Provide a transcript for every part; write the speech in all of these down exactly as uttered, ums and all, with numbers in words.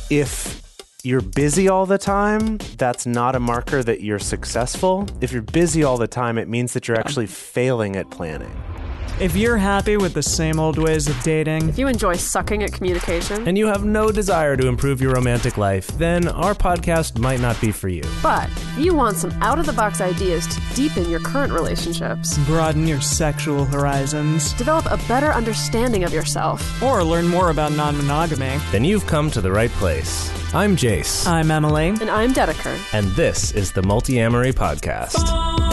if you're busy all the time, that's not a marker that you're successful. If you're busy all the time, it means that you're actually failing at planning. If you're happy with the same old ways of dating, if you enjoy sucking at communication, and you have no desire to improve your romantic life, then our podcast might not be for you. But if you want some out-of-the-box ideas to deepen your current relationships, broaden your sexual horizons, develop a better understanding of yourself, or learn more about non-monogamy, then you've come to the right place. I'm Jace. I'm Emily. And I'm Dedeker. And this is the Multi-Amory Podcast.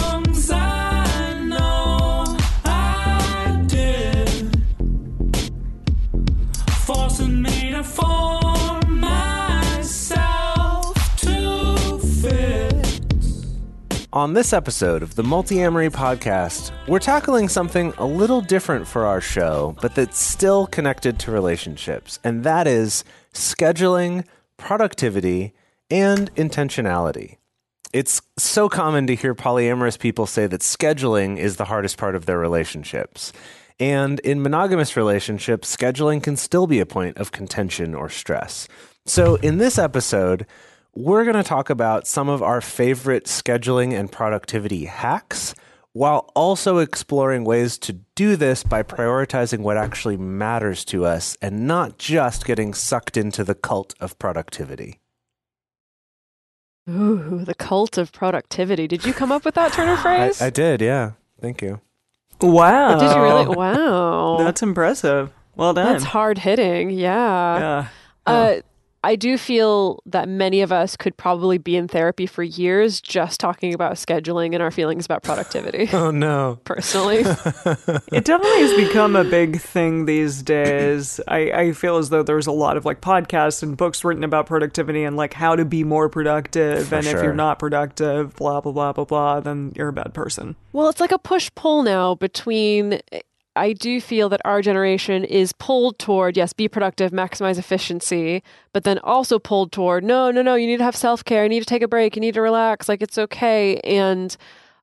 On this episode of the Multi-Amory Podcast, we're tackling something a little different for our show, but that's still connected to relationships, and that is scheduling, productivity, and intentionality. It's so common to hear polyamorous people say that scheduling is the hardest part of their relationships. And in monogamous relationships, scheduling can still be a point of contention or stress. So in this episode, we're going to talk about some of our favorite scheduling and productivity hacks, while also exploring ways to do this by prioritizing what actually matters to us and not just getting sucked into the cult of productivity. Ooh, the cult of productivity. Did you come up with that turn of phrase? I, I did, yeah. Thank you. Wow. Did you really? Wow. That's impressive. Well done. That's hard hitting. Yeah. Yeah. Uh, I do feel that many of us could probably be in therapy for years just talking about scheduling and our feelings about productivity. Oh, no. Personally. It definitely has become a big thing these days. I, I feel as though there's a lot of like podcasts and books written about productivity and like how to be more productive. For and sure. if you're not productive, blah, blah, blah, blah, blah, then you're a bad person. Well, it's like a push-pull now between... I do feel that our generation is pulled toward, yes, be productive, maximize efficiency, but then also pulled toward, no, no, no, you need to have self-care, you need to take a break, you need to relax, like it's okay. And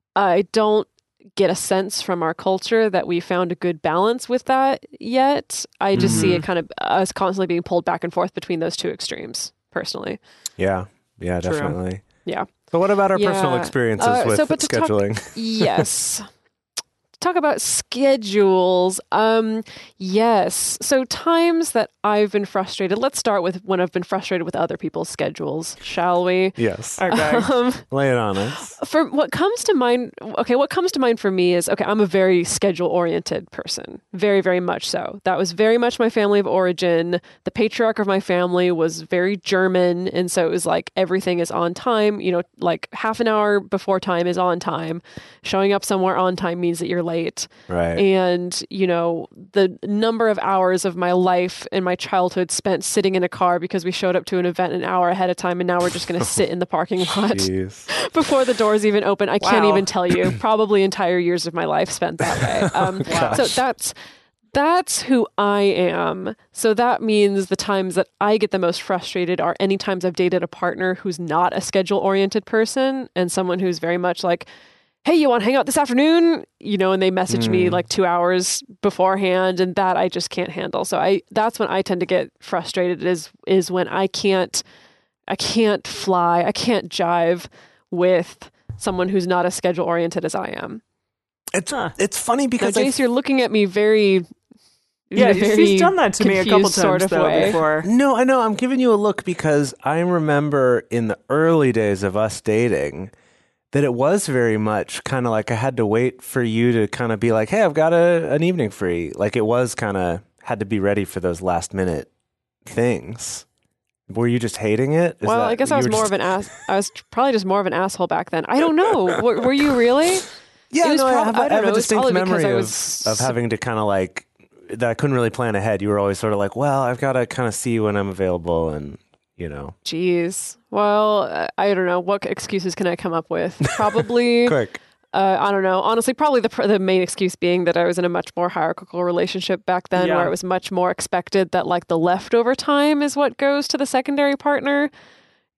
I don't get a sense from our culture that we found a good balance with that yet. I just mm-hmm. see it kind of us constantly being pulled back and forth between those two extremes, personally. Yeah, yeah, True. definitely. Yeah. So what about our yeah. personal experiences uh, with so, but to scheduling? Talk, yes. Talk about schedules. Um, yes. So times that I've been frustrated. Let's start with when I've been frustrated with other people's schedules, shall we? Yes. Okay. Um, Lay it on us. For what comes to mind, okay, what comes to mind for me is, okay, I'm a very schedule-oriented person. Very, very much so. That was very much my family of origin. The patriarch of my family was very German, and so it was like everything is on time. You know, like half an hour before time is on time. Showing up somewhere on time means that you're late. Right. And, you know, the number of hours of my life and my childhood spent sitting in a car because we showed up to an event an hour ahead of time and now we're just going to sit in the parking lot before the doors even open. I wow. can't even tell you. Probably entire years of my life spent that way. Um, so that's that's who I am. So that means the times that I get the most frustrated are any times I've dated a partner who's not a schedule-oriented person and someone who's very much like, hey, you want to hang out this afternoon? You know, and they message mm. me like two hours beforehand, and that I just can't handle. So I, that's when I tend to get frustrated is, is when I can't, I can't fly, I can't jive with someone who's not as schedule oriented as I am. It's, huh. it's funny because now, Jace, you're looking at me very, yeah, very she's done that to me a couple times sort of though, way. before. No, I know. I'm giving you a look because I remember in the early days of us dating, that it was very much kind of like I had to wait for you to kind of be like, hey, I've got a, an evening free. Like it was kind of had to be ready for those last minute things. Were you just hating it? Is well, that, I guess I was more just... of an ass. I was probably just more of an asshole back then. I don't know. were, were you really? Yeah, no, prob- I have, I have know, a distinct memory of, was... of having to kind of like, that I couldn't really plan ahead. You were always sort of like, well, I've got to kind of see when I'm available and, you know. Jeez. Well, I don't know. What excuses can I come up with? Probably. Quick. Uh, I don't know. Honestly, probably the the main excuse being that I was in a much more hierarchical relationship back then, yeah. where it was much more expected that like the leftover time is what goes to the secondary partner.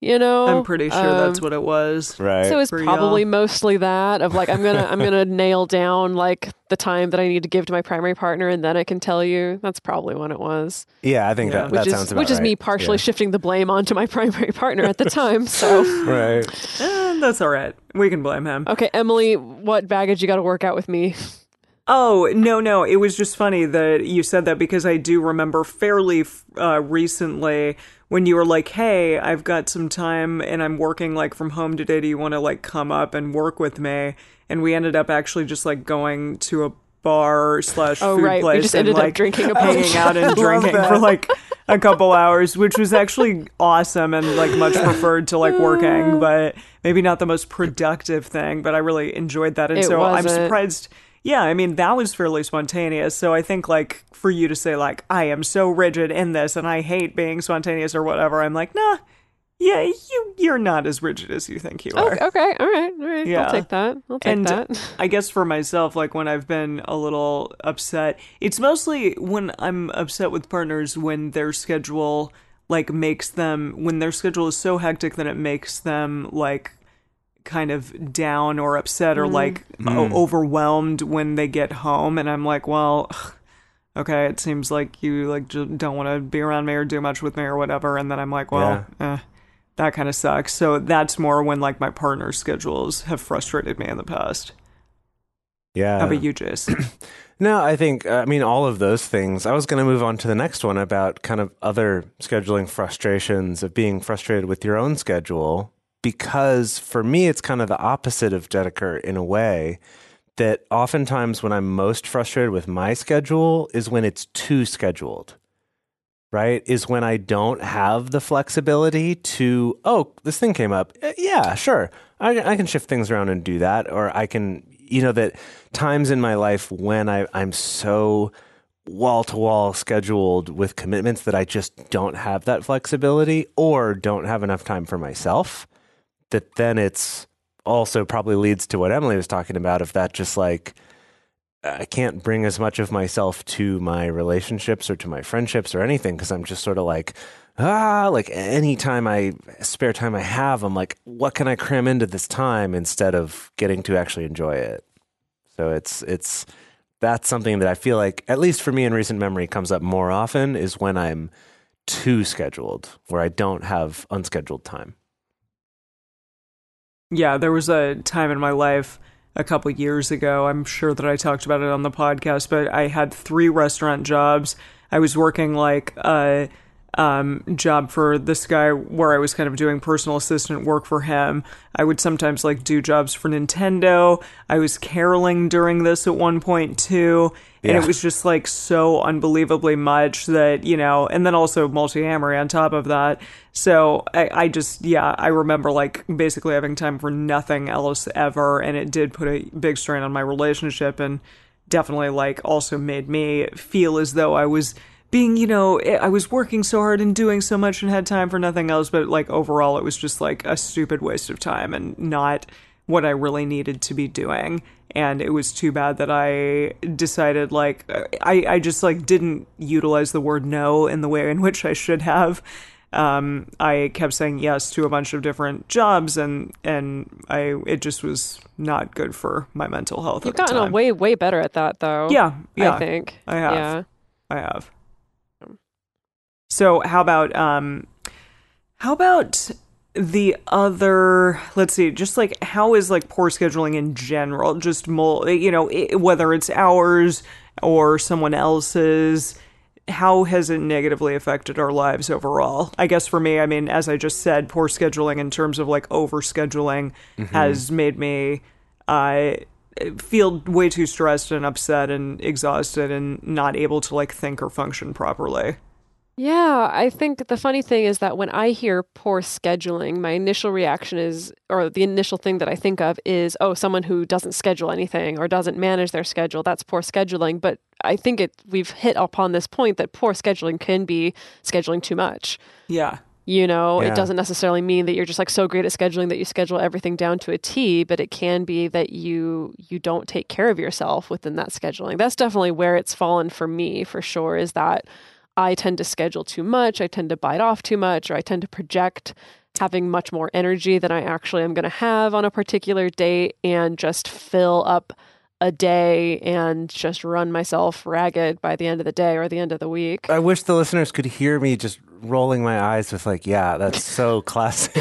you know? I'm pretty sure Um, that's what it was. Right. So it's For probably y'all. mostly that of like I'm gonna I'm gonna nail down like the time that I need to give to my primary partner, and then I can tell you. That's probably what it was. Yeah, I think Yeah. that, Which that is sounds about which is right. me partially Yeah. shifting the blame onto my primary partner at the time. So Right. Eh, that's all right. We can blame him. okay, Emily, what baggage you got to work out with me? Oh, no, no. It was just funny that you said that because I do remember fairly uh, recently when you were like, hey, I've got some time and I'm working like from home today. Do you want to like come up and work with me? And we ended up actually just like going to a bar slash Oh, food right. We place just and ended up like drinking a bunch. hanging out and Love drinking that. for like a couple hours, which was actually awesome and like much preferred to like working, but maybe not the most productive thing. But I really enjoyed that. And It so I'm wasn't. surprised. Yeah, I mean, that was fairly spontaneous. So I think, like, for you to say, like, I am so rigid in this and I hate being spontaneous or whatever, I'm like, nah, yeah, you, you're not as rigid as you think you Oh, are. okay, all right, all right. Yeah. I'll take that. I'll take And that. I guess for myself, like, when I've been a little upset, it's mostly when I'm upset with partners when their schedule, like, makes them, when their schedule is so hectic that it makes them, like, kind of down or upset or like o- overwhelmed when they get home, and I'm like, well, okay, it seems like you like just don't want to be around me or do much with me or whatever, and then I'm like, well, eh, that kind of sucks. So that's more when like my partner's schedules have frustrated me in the past. Yeah. How about you, Jace? No, I think, I mean, all of those things. I was going to move on to the next one about kind of other scheduling frustrations of being frustrated with your own schedule. Because for me, it's kind of the opposite of Dedeker in a way that oftentimes when I'm most frustrated with my schedule is when it's too scheduled, right? Is when I don't have the flexibility to, oh, this thing came up. Yeah, sure. I, I can shift things around and do that. Or I can, you know, that times in my life when I, I'm so wall-to-wall scheduled with commitments that I just don't have that flexibility or don't have enough time for myself. That then it's also probably leads to what Emily was talking about, of that just like, I can't bring as much of myself to my relationships or to my friendships or anything because I'm just sort of like, ah, like any time I, spare time I have, I'm like, what can I cram into this time instead of getting to actually enjoy it? So it's, it's, that's something that I feel like, at least for me in recent memory, comes up more often is when I'm too scheduled, where I don't have unscheduled time. Yeah, there was a time in my life a couple years ago. I'm sure that I talked about it on the podcast, but I had three restaurant jobs. I was working like a um, job for this guy where I was kind of doing personal assistant work for him. I would sometimes like do jobs for Nintendo. I was caroling during this at one point too. And Yeah. it was just like so unbelievably much that, you know, and then also multi-amory on top of that. So I, I just, yeah, I remember like basically having time for nothing else ever. And it did put a big strain on my relationship and definitely like also made me feel as though I was being, you know, I was working so hard and doing so much and had time for nothing else. But like overall, it was just like a stupid waste of time and not what I really needed to be doing. And it was too bad that I decided, like, I, I just, like, didn't utilize the word no in the way in which I should have. Um, I kept saying yes to a bunch of different jobs, and and I it just was not good for my mental health You've at the gotten time. way, way better at that, though. Yeah, yeah. I think. I have. Yeah. I have. So how about, um, how about... the other, let's see, just like how is like poor scheduling in general, just more, you know, it, whether it's ours or someone else's, how has it negatively affected our lives overall? I guess for me, I mean, as I just said, poor scheduling in terms of like over scheduling mm-hmm. has made me uh, feel way too stressed and upset and exhausted and not able to like think or function properly. Yeah, I think the funny thing is that when I hear poor scheduling, my initial reaction is, or the initial thing that I think of is, oh, someone who doesn't schedule anything or doesn't manage their schedule. That's poor scheduling. But I think it we've hit upon this point that poor scheduling can be scheduling too much. Yeah. You know, Yeah. It doesn't necessarily mean that you're just like so great at scheduling that you schedule everything down to a T, but it can be that you you don't take care of yourself within that scheduling. That's definitely where it's fallen for me, for sure, is that I tend to schedule too much, I tend to bite off too much, or I tend to project having much more energy than I actually am going to have on a particular date and just fill up a day and just run myself ragged by the end of the day or the end of the week. I wish the listeners could hear me just rolling my eyes with like, yeah, that's so classic.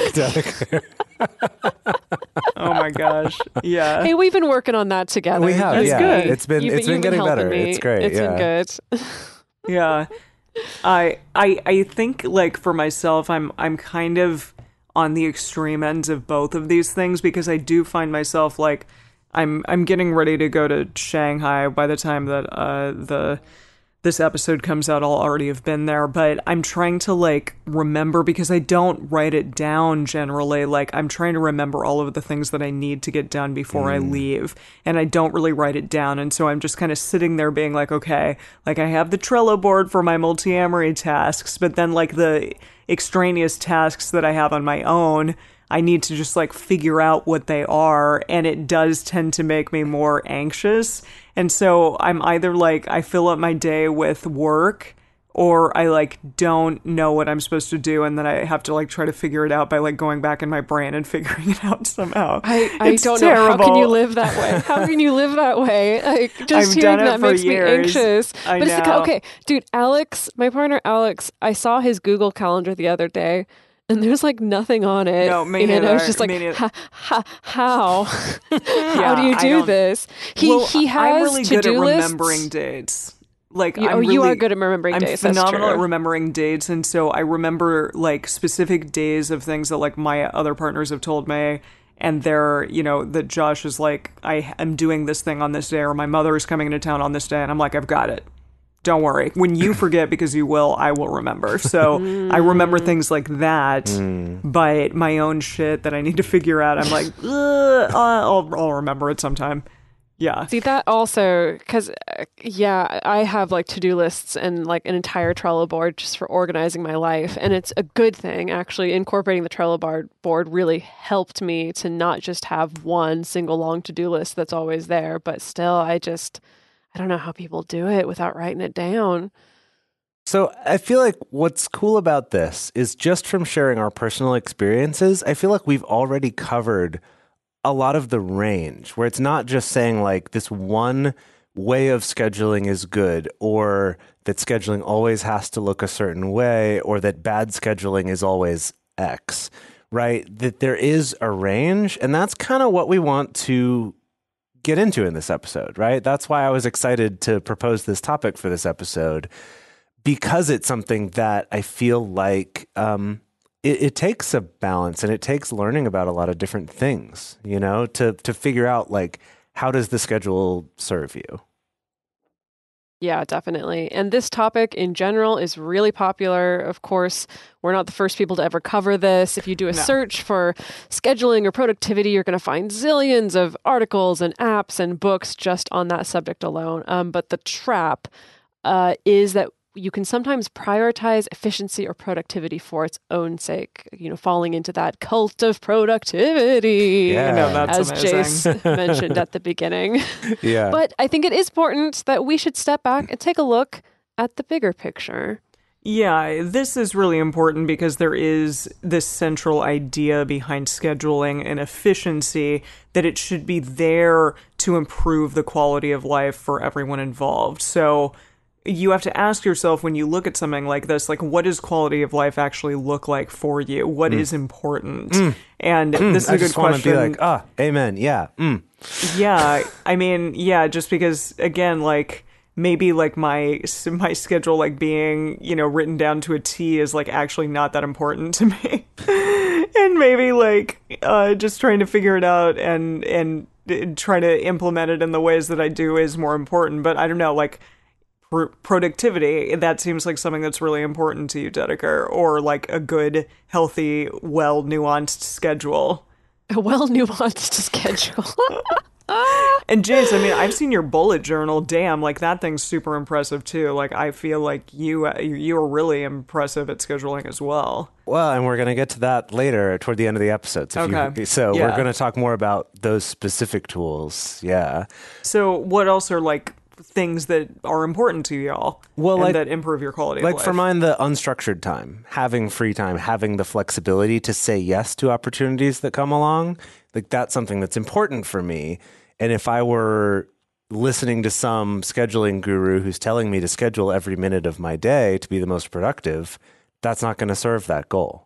Oh my gosh. Yeah. Hey, we've been working on that together. We have. That's yeah. good. It's been You've, it's been you've getting helping better. me. It's great. It's yeah. been good. Yeah. I I I think like for myself I'm I'm kind of on the extreme ends of both of these things because I do find myself like I'm I'm getting ready to go to Shanghai by the time that uh the this episode comes out. I'll already have been there, but I'm trying to like remember because I don't write it down generally. Like I'm trying to remember all of the things that I need to get done before mm. I leave, and I don't really write it down. And so I'm just kind of sitting there being like, okay, like I have the Trello board for my multi-amory tasks, but then like the extraneous tasks that I have on my own, I need to just like figure out what they are, and it does tend to make me more anxious. And so I'm either like I fill up my day with work, or I like don't know what I'm supposed to do, and then I have to like try to figure it out by like going back in my brain and figuring it out somehow. I, I don't terrible. know. How can you live that way? How can you live that way? Like just I've hearing done it that for makes years. me anxious. I but know. it's like, okay, dude, Alex, my partner Alex, I saw his Google Calendar the other day. And there's like nothing on it. No, me and neither. I was just like, ha, ha, how? How do you do this? He well, he has I'm really good at lists. remembering dates. Like, you, I'm oh, really, you are good at remembering I'm dates. I'm phenomenal That's at true. remembering dates, and so I remember like specific days of things that like my other partners have told me, and they're, you know, that Josh is like, I am doing this thing on this day, or my mother is coming into town on this day, and I'm like, I've got it. Don't worry. When you forget, because you will, I will remember. So mm. I remember things like that, mm. but my own shit that I need to figure out, I'm like, I'll, I'll remember it sometime. Yeah. See, that also, because, uh, yeah, I have like to-do lists and like an entire Trello board just for organizing my life. And it's a good thing, actually. Incorporating the Trello bar- board really helped me to not just have one single long to-do list that's always there, but still, I just... I don't know how people do it without writing it down. So I feel like what's cool about this is just from sharing our personal experiences, I feel like we've already covered a lot of the range where it's not just saying like this one way of scheduling is good, or that scheduling always has to look a certain way, or that bad scheduling is always X, right? That there is a range, and that's kind of what we want to get into in this episode, right? That's why I was excited to propose this topic for this episode, because it's something that I feel like um, it, it takes a balance, and it takes learning about a lot of different things, you know, to to figure out like, how does the schedule serve you? Yeah, definitely. And this topic in general is really popular. Of course, we're not the first people to ever cover this. If you do a no. search for scheduling or productivity, you're going to find zillions of articles and apps and books just on that subject alone. Um, but the trap uh, is that you can sometimes prioritize efficiency or productivity for its own sake, you know, falling into that cult of productivity, yeah. no, that's as amazing. Jace mentioned at the beginning. Yeah. But I think it is important that we should step back and take a look at the bigger picture. Yeah, this is really important because there is this central idea behind scheduling and efficiency that it should be there to improve the quality of life for everyone involved. So you have to ask yourself when you look at something like this, like, what does quality of life actually look like for you? What mm. is important? Mm. And mm. this is I a good just want question. to be like, ah, amen. Yeah. Mm. Yeah. I mean, yeah, just because, again, like, maybe like my my schedule like being, you know, written down to a T is like actually not that important to me. And maybe like uh, just trying to figure it out and, and try to implement it in the ways that I do is more important. But I don't know, like, productivity, that seems like something that's really important to you, Dedeker, or like a good, healthy, well nuanced schedule. A well nuanced schedule. And Jace, I mean, I've seen your bullet journal. Damn, like that thing's super impressive too. Like I feel like you you are really impressive at scheduling as well. Well, and we're going to get to that later toward the end of the episode. So, okay. you, so yeah. we're going to talk more about those specific tools. Yeah. So what else are like things that are important to y'all well, and like, that improve your quality like of life. for mine, the unstructured time, having free time, having the flexibility to say yes to opportunities that come along, like that's something that's important for me. And if I were listening to some scheduling guru who's telling me to schedule every minute of my day to be the most productive, that's not going to serve that goal.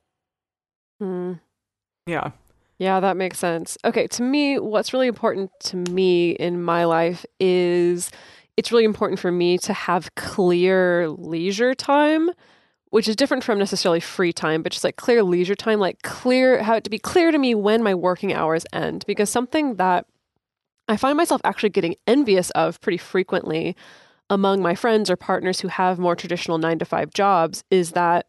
Mm. Yeah. Yeah, that makes sense. Okay, to me, what's really important to me in my life is it's really important for me to have clear leisure time, which is different from necessarily free time, but just like clear leisure time, like clear, have it to be clear to me when my working hours end. Because something that I find myself actually getting envious of pretty frequently among my friends or partners who have more traditional nine to five jobs is that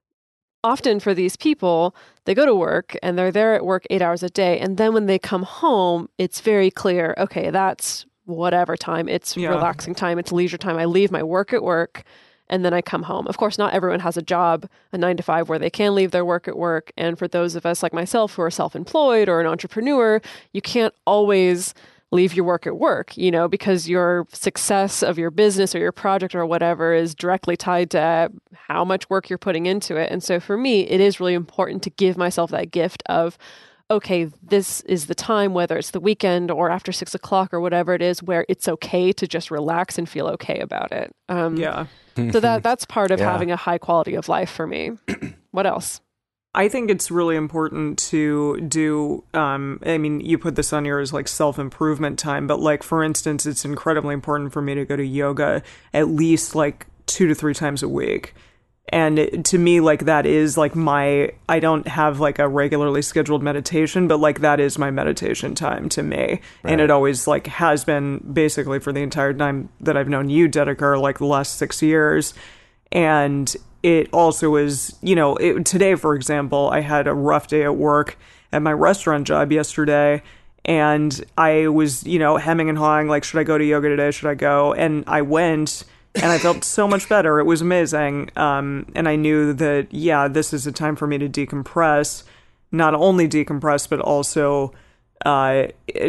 often for these people, they go to work and they're there at work eight hours a day. And then when they come home, it's very clear, okay, that's whatever time. It's Yeah. relaxing time. It's leisure time. I leave my work at work and then I come home. Of course, not everyone has a job, a nine to five, where they can leave their work at work. And for those of us like myself who are self-employed or an entrepreneur, you can't always leave your work at work, you know, because your success of your business or your project or whatever is directly tied to how much work you're putting into it. And so for me, it is really important to give myself that gift of, okay, this is the time, whether it's the weekend or after six o'clock or whatever it is, where it's okay to just relax and feel okay about it. Um, Yeah. So that that's part of Yeah. having a high quality of life for me. What else? I think it's really important to do, um, I mean, you put this on yours like self-improvement time, but like, for instance, it's incredibly important for me to go to yoga at least like two to three times a week. And it, to me, like that is like my, I don't have like a regularly scheduled meditation, but like that is my meditation time to me. Right. And it always like has been basically for the entire time that I've known you, Dedeker, like the last six years. And it also is, you know, it, today, for example, I had a rough day at work at my restaurant job yesterday. And I was, you know, hemming and hawing, like, should I go to yoga today? Should I go? And I went and I felt so much better. It was amazing. Um, and I knew that, yeah, this is a time for me to decompress, not only decompress, but also uh,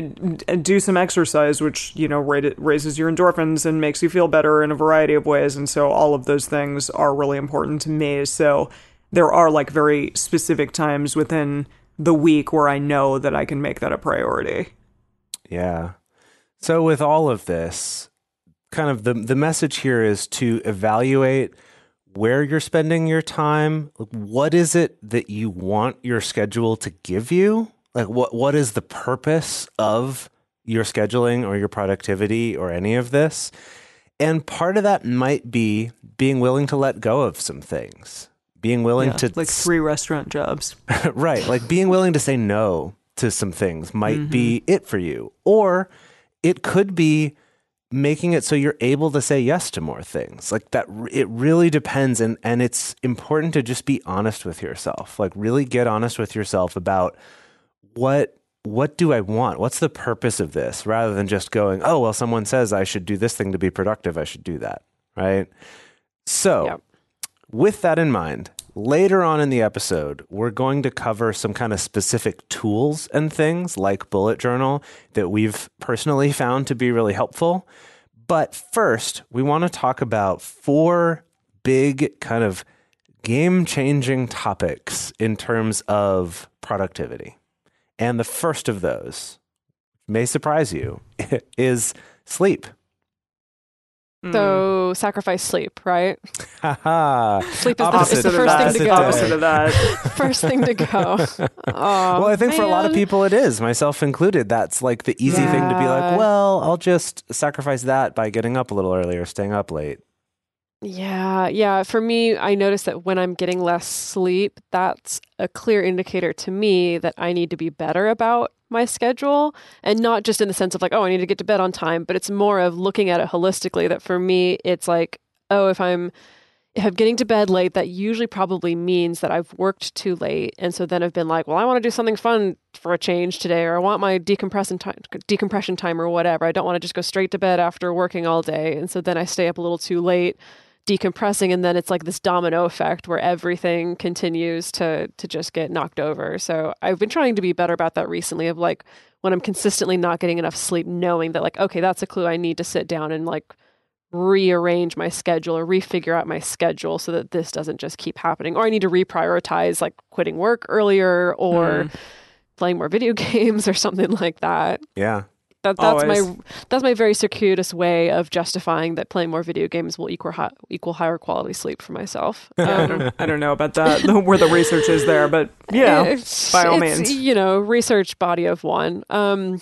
do some exercise, which, you know, raises your endorphins and makes you feel better in a variety of ways. And so all of those things are really important to me. So there are like very specific times within the week where I know that I can make that a priority. Yeah. So with all of this, kind of the the message here is to evaluate where you're spending your time. What is it that you want your schedule to give you? Like what what is the purpose of your scheduling or your productivity or any of this? And part of that might be being willing to let go of some things. Being willing yeah, to like three restaurant jobs. Right. Like being willing to say no to some things might Mm-hmm. be it for you. Or it could be making it so you're able to say yes to more things. Like that, it really depends. And, and it's important to just be honest with yourself. Like really get honest with yourself about what, what do I want? What's the purpose of this? Rather than just going, oh, well, someone says I should do this thing to be productive. I should do that. Right. So Yep. with that in mind, later on in the episode, we're going to cover some kind of specific tools and things like Bullet Journal that we've personally found to be really helpful. But first, we want to talk about four big kind of game-changing topics in terms of productivity. And the first of those, may surprise you, is sleep. So sacrifice sleep, right? Haha. Sleep is the, Opposite is the of first that. thing to go. Opposite of that. First thing to go. Oh, Well, I think for a lot of man. people it is, myself included. That's like the easy thing to be like, Yeah. well, I'll just sacrifice that by getting up a little earlier, staying up late. Yeah, yeah. For me, I notice that when I'm getting less sleep, that's a clear indicator to me that I need to be better about my schedule, and not just in the sense of like, oh, I need to get to bed on time, but it's more of looking at it holistically, that for me, it's like, oh, if I'm if I'm getting to bed late, that usually probably means that I've worked too late. And so then I've been like, well, I want to do something fun for a change today, or I want my decompression time, decompression time or whatever. I don't want to just go straight to bed after working all day. And so then I stay up a little too late decompressing, and then it's like this domino effect where everything continues to to just get knocked over. So I've been trying to be better about that recently, of like, when I'm consistently not getting enough sleep, knowing that like, okay, that's a clue. I need to sit down and like rearrange my schedule or refigure out my schedule so that this doesn't just keep happening. Or I need to reprioritize like quitting work earlier or mm. playing more video games or something like that. Yeah. That, that's Always. my that's my very circuitous way of justifying that playing more video games will equal high, equal higher quality sleep for myself. Um, I, don't, I don't know about that, where the research is there, but yeah, it's, by all it's, means. You know, research body of one. Um,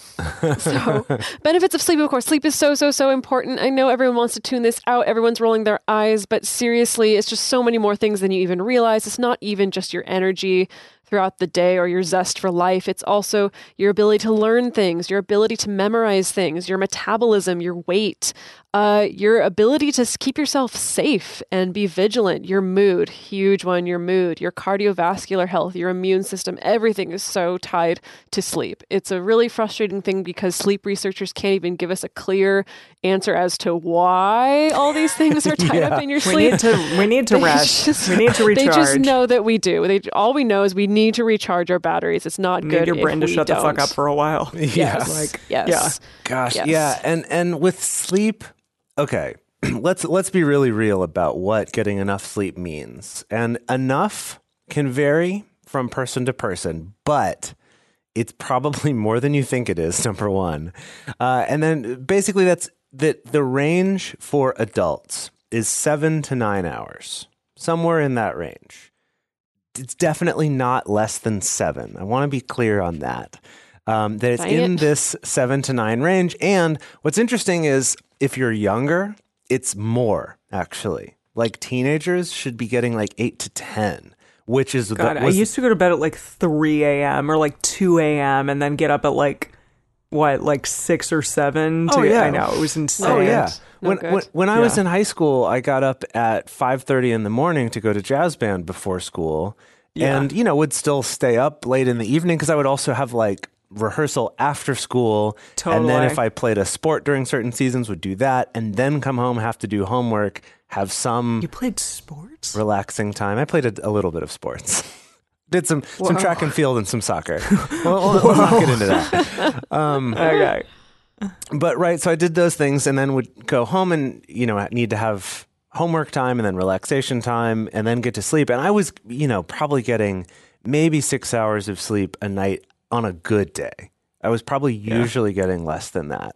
so benefits of sleep, of course. Sleep is so, so, so important. I know everyone wants to tune this out. Everyone's rolling their eyes, but seriously, it's just so many more things than you even realize. It's not even just your energy throughout the day or your zest for life. It's also your ability to learn things, your ability to memorize things, your metabolism, your weight, uh, your ability to keep yourself safe and be vigilant, your mood, huge one, your mood, your cardiovascular health, your immune system, everything is so tied to sleep. It's a really frustrating thing because sleep researchers can't even give us a clear answer as to why all these things are tied yeah. up in your sleep. We need to, we need to rest. Just, we need to recharge. They just know that we do. They, all we know is we need to recharge our batteries. It's not you good need your brain if to we shut don't. the fuck up for a while. Yes. Yeah. Like, yes. Yeah. Gosh. Yes. Yeah. And, and with sleep, okay, let's, let's be really real about what getting enough sleep means. And enough can vary from person to person, but it's probably more than you think it is, number one. Uh, and then basically that's that the range for adults is seven to nine hours, somewhere in that range. It's definitely not less than seven. I want to be clear on that. Um, that it's Dang in it. this seven to nine range. And what's interesting is if you're younger, it's more, actually. Like teenagers should be getting like eight to ten, which is... God, the, I used to go to bed at like three a.m. or like two a.m. and then get up at like, what, like six or seven? To, oh, yeah. I know, it was insane. Oh, yeah. No when, good. when when I Yeah. was in high school, I got up at five thirty in the morning to go to jazz band before school. Yeah. And, you know, would still stay up late in the evening because I would also have like rehearsal after school. Totally. And then if I played a sport during certain seasons, would do that. And then come home, have to do homework, have some You played sports? relaxing time. I played a, a little bit of sports. Did some, some Whoa. track and field and some soccer. We'll, we'll, we'll not get into that. Um, Okay. But right, so I did those things and then would go home and, you know, need to have homework time and then relaxation time and then get to sleep. And I was, you know, probably getting maybe six hours of sleep a night on a good day. I was probably usually yeah. getting less than that.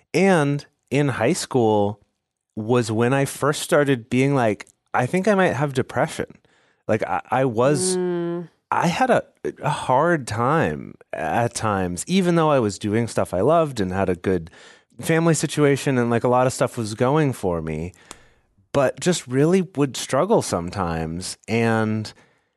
And in high school was when I first started being like, I think I might have depression. Like I, I was... Mm. I had a, a hard time at times, even though I was doing stuff I loved and had a good family situation and like a lot of stuff was going for me, but just really would struggle sometimes. And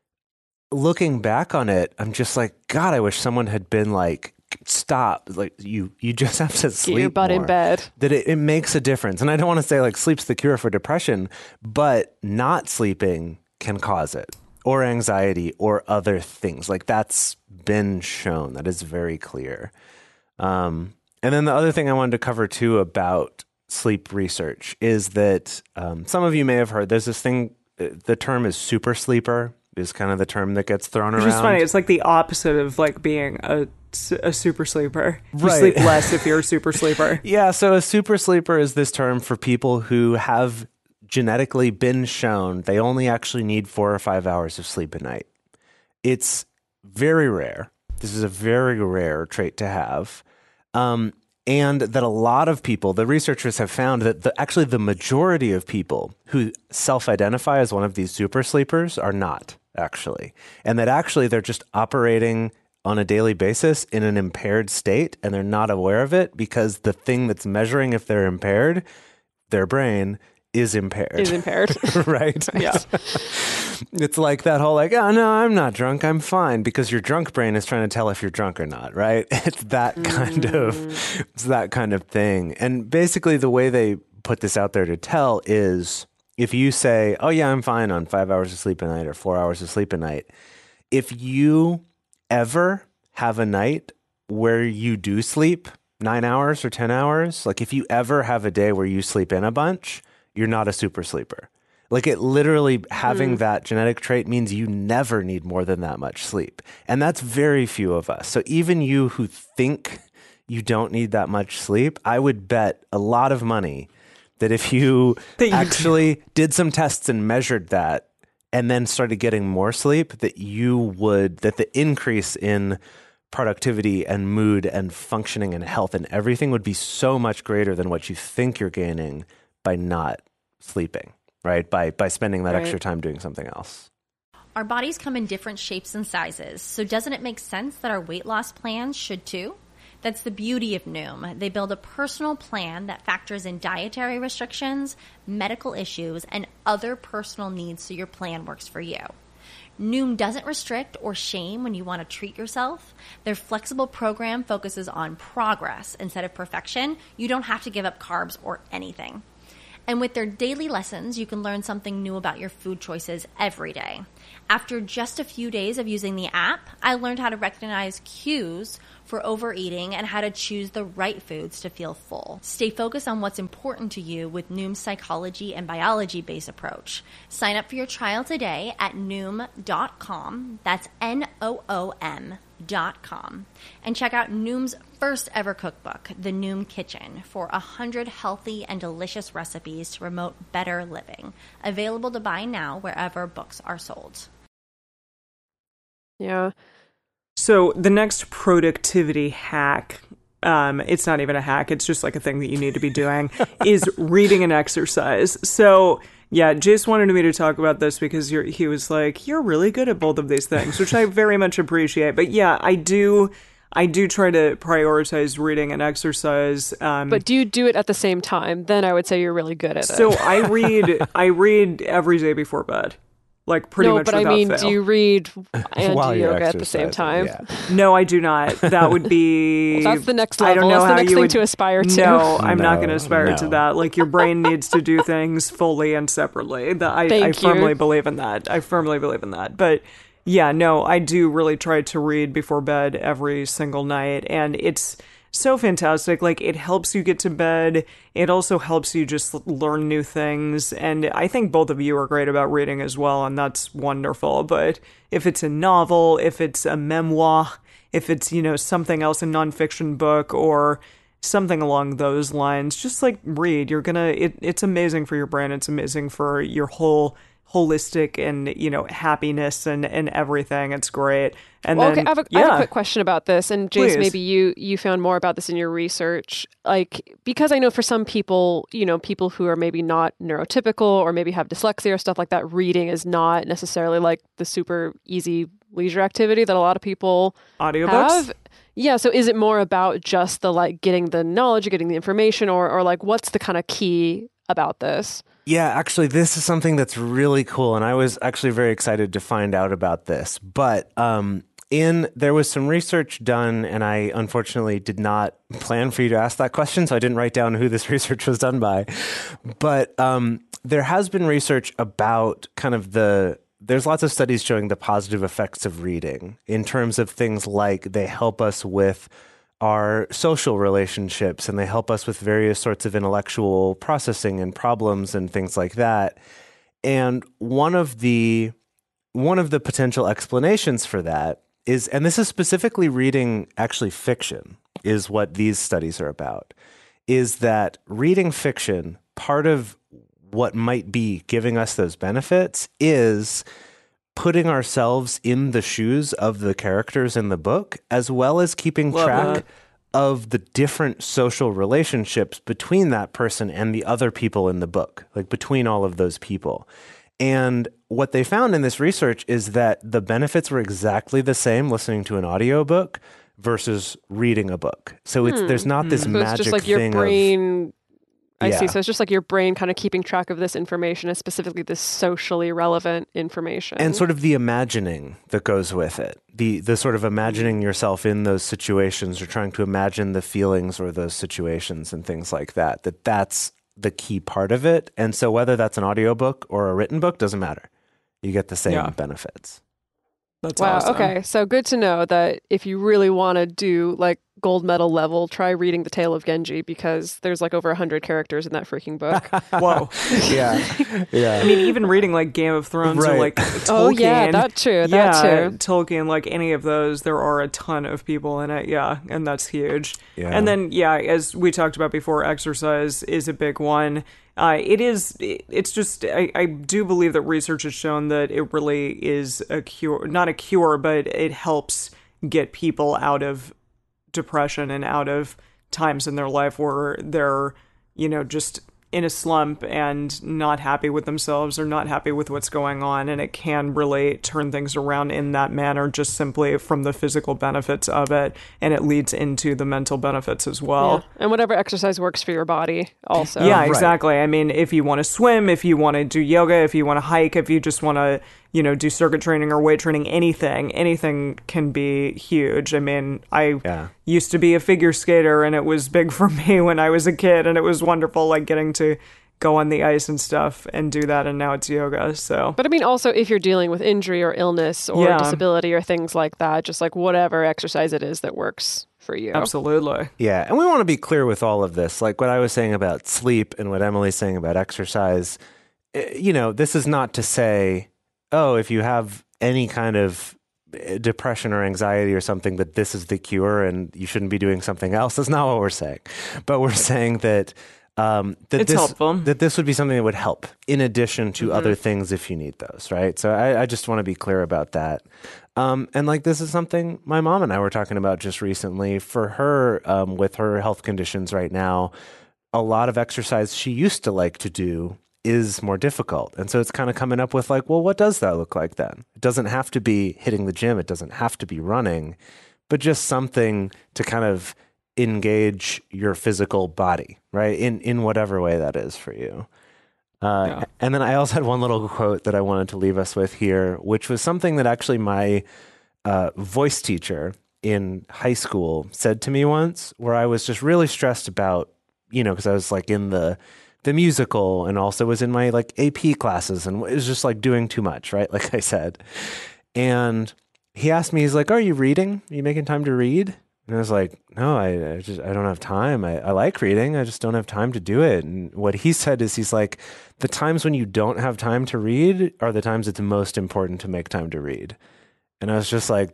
looking back on it, I'm just like, God, I wish someone had been like, stop. Like you, you just have to sleep Get your butt more. in bed. That it, it makes a difference. And I don't want to say like sleep's the cure for depression, but not sleeping can cause it. Or anxiety or other things. Like that's been shown. That is very clear. Um, and then the other thing I wanted to cover too about sleep research is that um, some of you may have heard there's this thing, the term is super sleeper is kind of the term that gets thrown Which around. is funny. It's like the opposite of like being a, a super sleeper. You Right. sleep less if you're a super sleeper. Yeah, so a super sleeper is this term for people who have genetically been shown they only actually need four or five hours of sleep a night. It's very rare. This is a very rare trait to have. Um, and that a lot of people, the researchers have found that the, actually the majority of people who self-identify as one of these super sleepers are not actually. And that actually they're just operating on a daily basis in an impaired state and they're not aware of it because the thing that's measuring if they're impaired, their brain, is impaired. Is impaired. Right? Yeah. It's like that whole like, oh, no, I'm not drunk. I'm fine. Because your drunk brain is trying to tell if you're drunk or not, right? It's that kind mm. of, it's that kind of thing. And basically the way they put this out there to tell is if you say, oh yeah, I'm fine on five hours of sleep a night or four hours of sleep a night. If you ever have a night where you do sleep nine hours or ten hours, like if you ever have a day where you sleep in a bunch, you're not a super sleeper. Like it literally having mm. that genetic trait means you never need more than that much sleep. And that's very few of us. So even you who think you don't need that much sleep, I would bet a lot of money that if you, that you actually do. did some tests and measured that and then started getting more sleep, that you would, that the increase in productivity and mood and functioning and health and everything would be so much greater than what you think you're gaining by not sleeping, right? By, by spending that right. extra time doing something else. Our bodies come in different shapes and sizes, so doesn't it make sense that our weight loss plans should too? That's the beauty of Noom. They build a personal plan that factors in dietary restrictions, medical issues, and other personal needs so your plan works for you. Noom doesn't restrict or shame when you want to treat yourself. Their flexible program focuses on progress instead of perfection. You don't have to give up carbs or anything. And with their daily lessons, you can learn something new about your food choices every day. After just a few days of using the app, I learned how to recognize cues for overeating and how to choose the right foods to feel full. Stay focused on what's important to you with Noom's psychology and biology-based approach. Sign up for your trial today at noom dot com. That's N O O M dot com. And check out Noom's first ever cookbook, The Noom Kitchen, for one hundred healthy and delicious recipes to promote better living. Available to buy now wherever books are sold. Yeah. So the next productivity hack, um, it's not even a hack, it's just like a thing that you need to be doing, is reading and exercise. So yeah, Jace wanted me to talk about this because you're, he was like, you're really good at both of these things, which I very much appreciate. But yeah, I do... I do try to prioritize reading and exercise. Um, but do you do it at the same time? Then I would say you're really good at so it. So I read I read every day before bed. Like pretty no, much but without I mean, fail. do you read and While do yoga at the same time? Yeah. No, I do not. That would be... Well, that's the next level. I don't know that's how the next you thing would... to aspire to. No, I'm no, not going to aspire no. to that. Like, your brain needs to do things fully and separately. That I, Thank I you. firmly believe in that. I firmly believe in that. But yeah, no, I do really try to read before bed every single night. And it's so fantastic. Like, it helps you get to bed. It also helps you just learn new things. And I think both of you are great about reading as well, and that's wonderful. But if it's a novel, if it's a memoir, if it's, you know, something else, a nonfiction book or something along those lines, just like read. You're gonna, it, it's amazing for your brain. It's amazing for your whole holistic and, you know, happiness and, and everything. It's great. And well, then, okay, I have, a, yeah. I have a quick question about this. And Jace, Please. maybe you you found more about this in your research. Like, because I know for some people, you know, people who are maybe not neurotypical or maybe have dyslexia or stuff like that, reading is not necessarily like the super easy leisure activity that a lot of people Audiobooks? have. Yeah, so is it more about just the like getting the knowledge, getting the information, or or like what's the kind of key about this? Yeah, actually, this is something that's really cool, and I was actually very excited to find out about this. But um, in there was some research done, and I unfortunately did not plan for you to ask that question, so I didn't write down who this research was done by. But um, there has been research about kind of the there's lots of studies showing the positive effects of reading in terms of things like they help us with our social relationships, and they help us with various sorts of intellectual processing and problems and things like that. And one of the one of the potential explanations for that is, and this is specifically reading actually fiction, is what these studies are about, is that reading fiction, part of what might be giving us those benefits is putting ourselves in the shoes of the characters in the book, as well as keeping Love track that. of the different social relationships between that person and the other people in the book, like between all of those people. And what they found in this research is that the benefits were exactly the same listening to an audiobook versus reading a book. So it's Hmm. there's not this So magic it's just like your thing brain. of... I Yeah. see. So it's just like your brain kind of keeping track of this information, and specifically this socially relevant information. And sort of the imagining that goes with it. The the sort of imagining yourself in those situations, or trying to imagine the feelings or those situations and things like that, that that's the key part of it. And so whether that's an audiobook or a written book, doesn't matter. You get the same Yeah. benefits. That's wow. awesome. Okay. So good to know that if you really want to do like gold medal level, try reading The Tale of Genji, because there's like over one hundred characters in that freaking book. Whoa. yeah. Yeah. I mean, even reading like Game of Thrones Right. or like Tolkien. Oh, yeah, that too. That yeah, too. Tolkien, like any of those, there are a ton of people in it. Yeah. And that's huge. Yeah. And then, yeah, as we talked about before, exercise is a big one. Uh, it is, it's just, I, I do believe that research has shown that it really is a cure, not a cure, but it helps get people out of depression and out of times in their life where they're, you know, just in a slump and not happy with themselves or not happy with what's going on. And it can really turn things around in that manner, just simply from the physical benefits of it. And it leads into the mental benefits as well. Yeah. And whatever exercise works for your body also. Yeah, Right. exactly. I mean, if you want to swim, if you want to do yoga, if you want to hike, if you just want to, you know, do circuit training or weight training, anything, anything can be huge. I mean, I Yeah. used to be a figure skater and it was big for me when I was a kid, and it was wonderful, like getting to go on the ice and stuff and do that. And now it's yoga. So, But I mean, also, if you're dealing with injury or illness or Yeah. disability or things like that, just like whatever exercise it is that works for you. absolutely. Yeah, and we want to be clear with all of this. Like what I was saying about sleep and what Emily's saying about exercise, eh, you know, this is not to say, oh, if you have any kind of depression or anxiety or something, that this is the cure and you shouldn't be doing something else. That's not what we're saying. But we're saying that um, that It's this helpful. that this would be something that would help in addition to Mm-hmm. other things if you need those, right? So I, I just want to be clear about that. Um, and like this is something my mom and I were talking about just recently. For her, um, with her health conditions right now, a lot of exercise she used to like to do is more difficult. And so it's kind of coming up with like, well, what does that look like then? It doesn't have to be hitting the gym. It doesn't have to be running, but just something to kind of engage your physical body, right? In, in whatever way that is for you. Uh, Yeah. And then I also had one little quote that I wanted to leave us with here, which was something that actually my uh, voice teacher in high school said to me once, where I was just really stressed about, you know, because I was like in the the musical and also was in my like A P classes and it was just like doing too much, right? Like I said. And he asked me, he's like, are you reading? Are you making time to read? And I was like, no, I, I just, I don't have time. I, I like reading. I just don't have time to do it. And what he said is he's like, the times when you don't have time to read are the times it's most important to make time to read. And I was just like,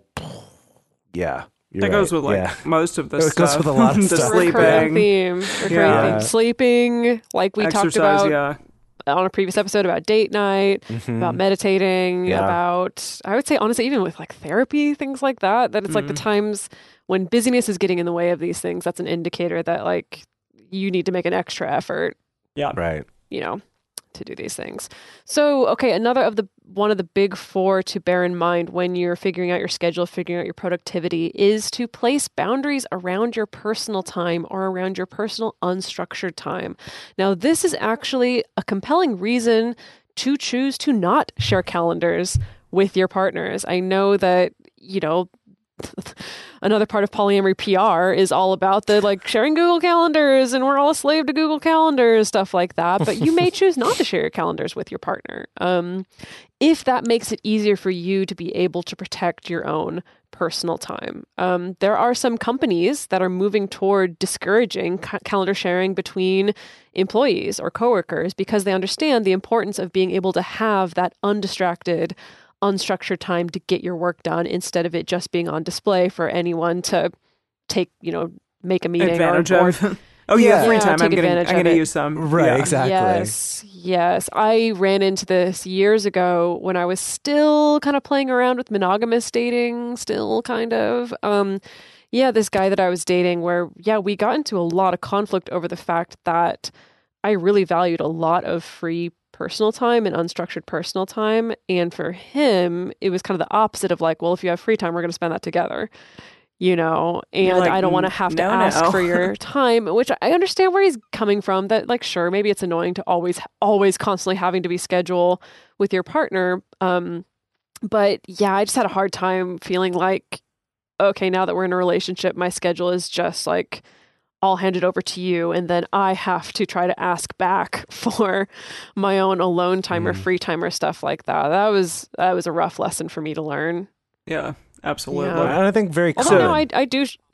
yeah. You're That goes right. with like yeah. most of this It goes stuff. with a lot of the stuff. Recurring sleeping, theme. Recurring Yeah. theme. Sleeping, like we exercise, talked about yeah. on a previous episode about date night, Mhm. about meditating, Yeah. about, I would say, honestly, even with like therapy, things like that, that it's like the times when busyness is getting in the way of these things, that's an indicator that like you need to make an extra effort, Yeah. Right. you know, to do these things. So, okay, another of the, one of the big four to bear in mind when you're figuring out your schedule, figuring out your productivity, is to place boundaries around your personal time or around your personal unstructured time. Now, this is actually a compelling reason to choose to not share calendars with your partners. I know that, you know, another part of polyamory P R is all about the like sharing Google calendars and we're all a slave to Google calendars, stuff like that. But you may choose not to share your calendars with your partner. Um, if that makes it easier for you to be able to protect your own personal time. Um, there are some companies that are moving toward discouraging ca- calendar sharing between employees or coworkers because they understand the importance of being able to have that undistracted, unstructured time to get your work done instead of it just being on display for anyone to take, you know, make a meeting Advantage or, or of. Oh, you have free Yeah, time. take I'm gonna, advantage I'm of gonna it. use some. Right, Yeah. exactly. Yes, yes. I ran into this years ago when I was still kind of playing around with monogamous dating, still kind of. Um, yeah, this guy that I was dating where, yeah, we got into a lot of conflict over the fact that I really valued a lot of free personal time and unstructured personal time. And for him, it was kind of the opposite of like, well, if you have free time, we're going to spend that together. You know, and like, I don't want to have to no, ask no. for your time, which I understand where he's coming from. That like, sure, maybe it's annoying to always, always constantly having to be scheduled with your partner. Um, but yeah, I just had a hard time feeling like, okay, now that we're in a relationship, my schedule is just like all handed over to you. And then I have to try to ask back for my own alone time or Mm. free time or stuff like that. That was, that was a rough lesson for me to learn. Yeah, absolutely. Yeah. And I think very Although common. no, I, I do,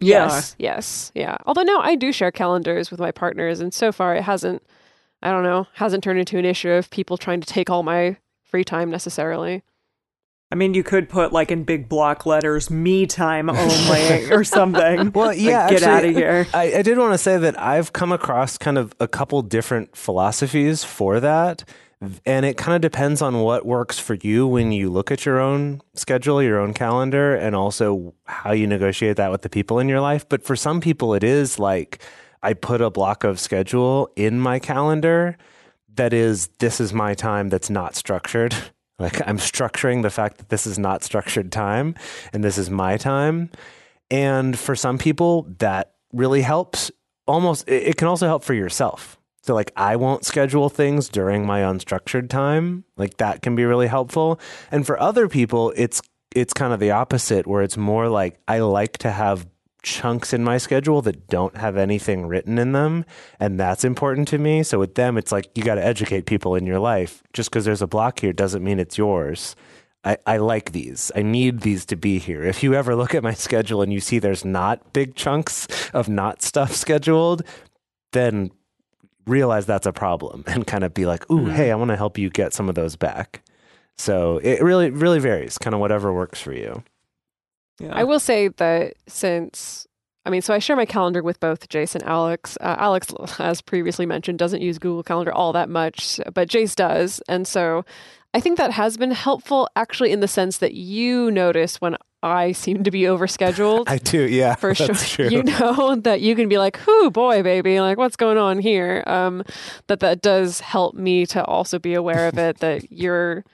Yes, yeah. yes, yeah. Although now I do share calendars with my partners, and so far it hasn't, I don't know, hasn't turned into an issue of people trying to take all my free time necessarily. I mean, you could put like in big block letters, me time only or something. Well, yeah, like, get actually, out of here. I, I did want to say that I've come across kind of a couple different philosophies for that. And it kind of depends on what works for you when you look at your own schedule, your own calendar, and also how you negotiate that with the people in your life. But for some people, it is like I put a block of schedule in my calendar that is, this is my time that's not structured. Like I'm structuring the fact that this is not structured time and this is my time. And for some people, that really helps. Almost, it can also help for yourself. So like I won't schedule things during my unstructured time. Like that can be really helpful. And for other people, it's it's kind of the opposite, where it's more like I like to have chunks in my schedule that don't have anything written in them. And that's important to me. So with them, it's like you got to educate people in your life. Just because there's a block here doesn't mean it's yours. I, I like these. I need these to be here. If you ever look at my schedule and you see there's not big chunks of not stuff scheduled, then realize that's a problem and kind of be like, ooh, mm-hmm. hey, I want to help you get some of those back. So it really, really varies, kind of whatever works for you. Yeah. I will say that since, I mean, so I share my calendar with both Jace and Alex. Uh, Alex, as previously mentioned, doesn't use Google Calendar all that much, but Jace does. And so I think that has been helpful actually in the sense that you notice when I seem to be overscheduled. I do, yeah. For sure. That's true. You know that you can be like, "Whoo, boy, baby, like what's going on here?" Um, that that does help me to also be aware of it. That you're,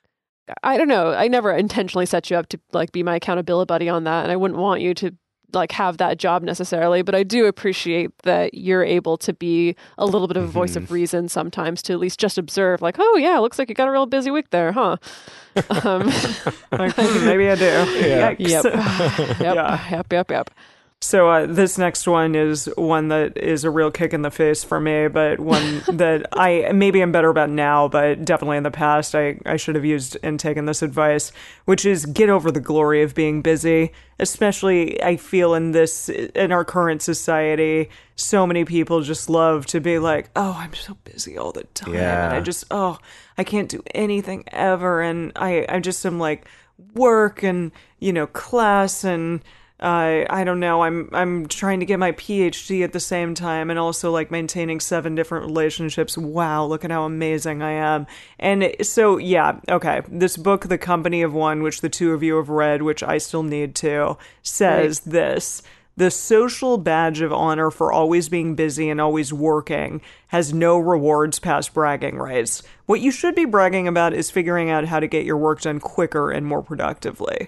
I don't know. I never intentionally set you up to like be my accountability buddy on that, and I wouldn't want you to like have that job necessarily. But I do appreciate that you're able to be a little bit of a voice mm-hmm. of reason sometimes to at least just observe, like, "Oh yeah, looks like you got a real busy week there, huh?" Um, like, maybe I do. Yeah. Yep. yep. Yeah. Yep. Yep. Yep. So uh, this next one is one that is a real kick in the face for me, but one that I maybe I'm better about now, but definitely in the past I, I should have used and taken this advice, which is get over the glory of being busy. Especially I feel in this, in our current society, so many people just love to be like, oh, I'm so busy all the time. Yeah. And I just, oh, I can't do anything ever. And I, I just am like work and, you know, class and, Uh, I don't know. I'm I'm trying to get my P H D at the same time, and also like maintaining seven different relationships. Wow, look at how amazing I am. And so, yeah, okay. This book, The Company of One, which the two of you have read, which I still need to, says right. this. The social badge of honor for always being busy and always working has no rewards past bragging rights. What you should be bragging about is figuring out how to get your work done quicker and more productively.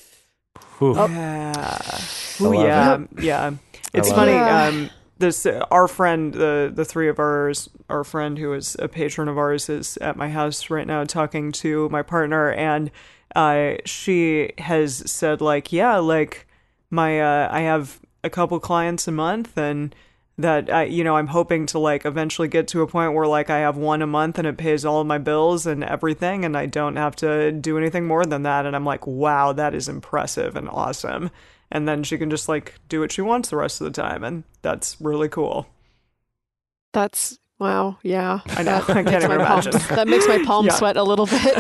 Ooh. Yeah. Ooh, yeah. It. Yeah. It's funny. It. Um, this, uh, our friend, the, the three of ours, our friend who is a patron of ours is at my house right now talking to my partner. And, uh, she has said like, yeah, like my, uh, I have a couple clients a month and that I, you know, I'm hoping to like eventually get to a point where like I have one a month and it pays all of my bills and everything and I don't have to do anything more than that. And I'm like, wow, that is impressive and awesome. And then she can just like do what she wants the rest of the time. And that's really cool. That's wow. Yeah. I know. I can't even imagine. Palms, that makes my palms yeah. sweat a little bit.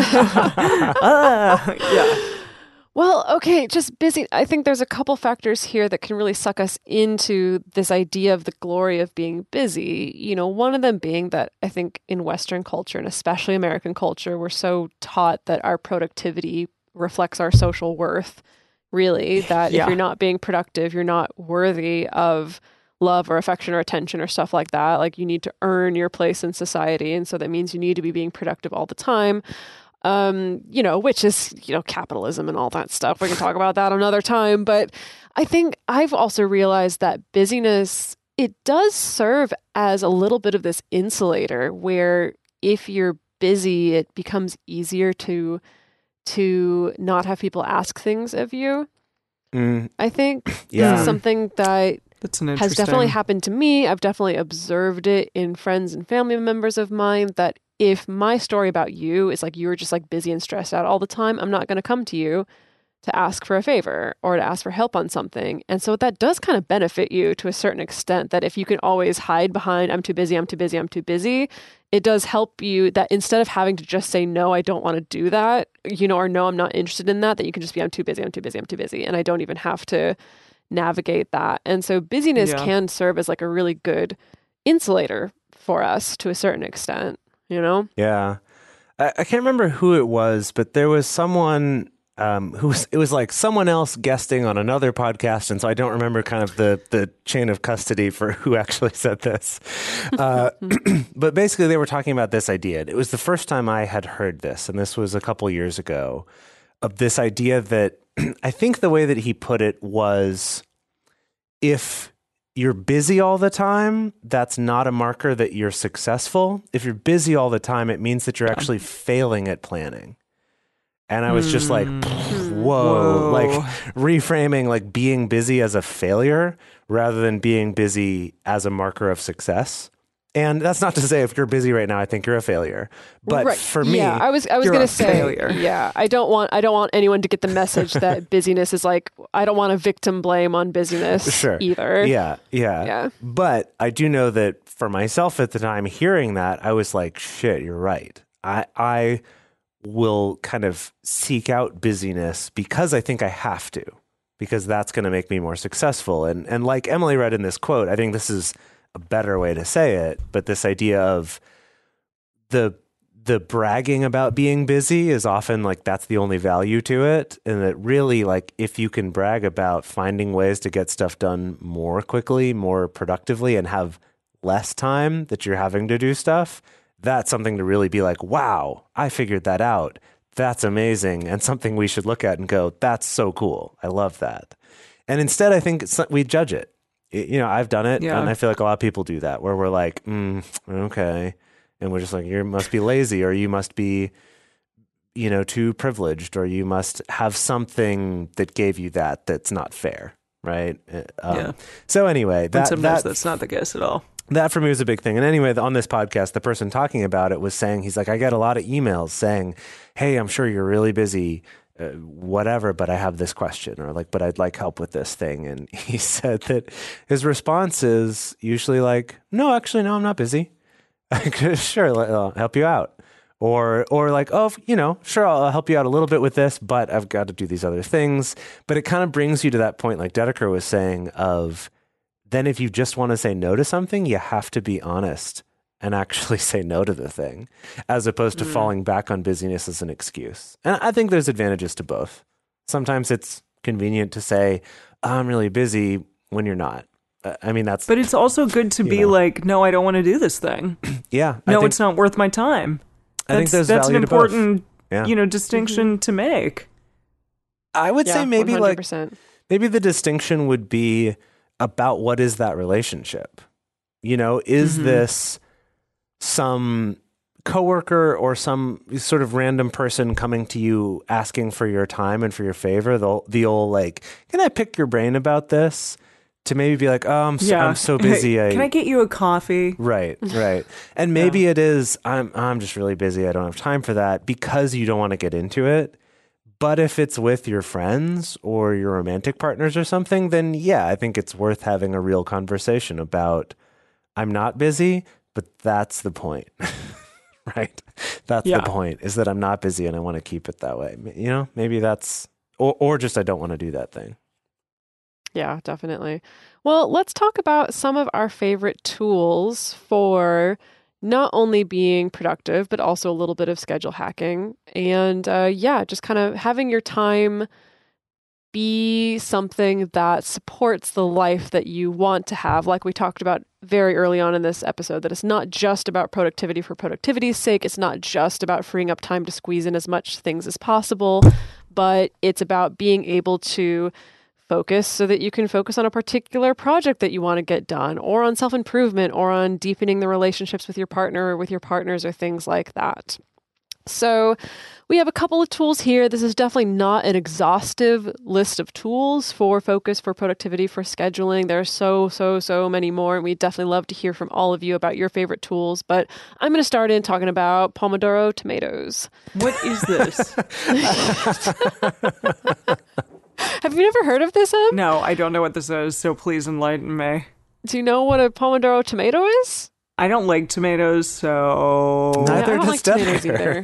uh, yeah. Well, okay, just busy. I think there's a couple factors here that can really suck us into this idea of the glory of being busy. You know, one of them being that I think in Western culture, and especially American culture, we're so taught that our productivity reflects our social worth, really, that yeah. if you're not being productive, you're not worthy of love or affection or attention or stuff like that. Like you need to earn your place in society. And so that means you need to be being productive all the time. Um, you know, which is, you know, capitalism and all that stuff. We can talk about that another time. But I think I've also realized that busyness, it does serve as a little bit of this insulator where if you're busy, it becomes easier to to not have people ask things of you. Mm. I think yeah. this is something that That's an has definitely happened to me. I've definitely observed it in friends and family members of mine that if my story about you is like you were just like busy and stressed out all the time, I'm not going to come to you to ask for a favor or to ask for help on something. And so that does kind of benefit you to a certain extent, that if you can always hide behind, I'm too busy, I'm too busy, I'm too busy, it does help you that instead of having to just say, no, I don't want to do that, you know, or no, I'm not interested in that, that you can just be, I'm too busy, I'm too busy, I'm too busy. And I don't even have to navigate that. And so busyness yeah. can serve as like a really good insulator for us to a certain extent, you know? Yeah. I, I can't remember who it was, but there was someone um, who was, it was like someone else guesting on another podcast. And so I don't remember kind of the, the chain of custody for who actually said this. Uh, but basically they were talking about this idea. It was the first time I had heard this, and this was a couple years ago, of this idea that I think the way that he put it was, if you're busy all the time, that's not a marker that you're successful. If you're busy all the time, it means that you're actually failing at planning. And I was mm. just like, whoa, whoa, like reframing like being busy as a failure rather than being busy as a marker of success. And that's not to say if you're busy right now, I think you're a failure. But right. for me, yeah, I was I was going to say, failure. yeah, I don't want I don't want anyone to get the message that busyness is like, I don't want to victim blame on busyness sure. either. Yeah, yeah, yeah. But I do know that for myself at the time hearing that, I was like, shit, you're right. I I will kind of seek out busyness because I think I have to, because that's going to make me more successful. And and like Emily read in this quote, I think this is a better way to say it, but this idea of the the bragging about being busy is often like that's the only value to it, and that really like if you can brag about finding ways to get stuff done more quickly, more productively, and have less time that you're having to do stuff, that's something to really be like, wow, I figured that out. That's amazing, and something we should look at and go, that's so cool. I love that. And instead, I think it's, we judge it. You know, I've done it, yeah. and I feel like a lot of people do that, where we're like, mm, okay, and we're just like, you must be lazy, or you must be, you know, too privileged, or you must have something that gave you that that's not fair, right? Um, yeah. So anyway, that, and sometimes that, that's not the case at all. That for me was a big thing. And anyway, on this podcast, the person talking about it was saying, he's like, I get a lot of emails saying, hey, I'm sure you're really busy, uh, whatever, but I have this question, or like, but I'd like help with this thing. And he said that his response is usually like, no, actually, no, I'm not busy. Sure, I'll help you out. Or, or like, oh, you know, sure, I'll help you out a little bit with this, but I've got to do these other things. But it kind of brings you to that point, like Dedeker was saying, of then if you just want to say no to something, you have to be honest and actually say no to the thing, as opposed to mm. falling back on busyness as an excuse. And I think there's advantages to both. Sometimes it's convenient to say, oh, I'm really busy, when you're not. Uh, I mean, that's... But it's also good to be know. like, no, I don't want to do this thing. yeah. No, think, it's not worth my time. I think there's That's value an to both. important, yeah. you know, distinction mm-hmm. to make. I would yeah, say maybe one hundred percent. like, maybe the distinction would be about what is that relationship? You know, is mm-hmm. this some coworker or some sort of random person coming to you asking for your time and for your favor? The, the old like, can I pick your brain about this? To maybe be like, oh, I'm so, yeah. I'm so busy. I, can I get you a coffee? Right, right. And maybe yeah. it is, I'm I'm just really busy. I don't have time for that, because you don't want to get into it. But if it's with your friends or your romantic partners or something, then yeah, I think it's worth having a real conversation about, I'm not busy, but that's the point, right? That's yeah. the point, is that I'm not busy and I want to keep it that way. You know, maybe that's, or, or just I don't want to do that thing. Yeah, definitely. Well, let's talk about some of our favorite tools for not only being productive, but also a little bit of schedule hacking. And uh, yeah, just kind of having your time be something that supports the life that you want to have. Like we talked about very early on in this episode, that it's not just about productivity for productivity's sake. It's not just about freeing up time to squeeze in as much things as possible, but it's about being able to focus so that you can focus on a particular project that you want to get done, or on self-improvement, or on deepening the relationships with your partner or with your partners, or things like that. So we have a couple of tools here. This is definitely not an exhaustive list of tools for focus, for productivity, for scheduling. There are so, so, so many more. And we'd definitely love to hear from all of you about your favorite tools. But I'm going to start in talking about Pomodoro tomatoes. What is this? Have you never heard of this, Em? No, I don't know what this is, so please enlighten me. Do you know what a Pomodoro tomato is? I don't like tomatoes, so... Neither yeah, I don't does like tomatoes either.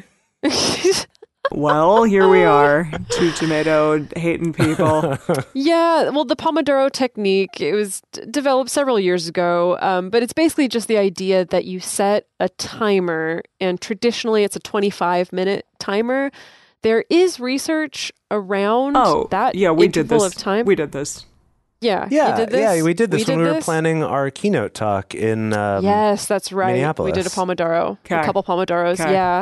Well, here we are, two tomato-hating people. Yeah, well, the Pomodoro technique, it was d- developed several years ago, um, but it's basically just the idea that you set a timer, and traditionally it's a twenty-five minute timer. There is research around oh, that yeah, we did interval this. of time. We did this. Yeah, Yeah, you did this? yeah, we did this we when did we were this? planning our keynote talk in um, Yes, that's right. Minneapolis. We did a Pomodoro, Okay. a couple Pomodoros. Okay. Yeah.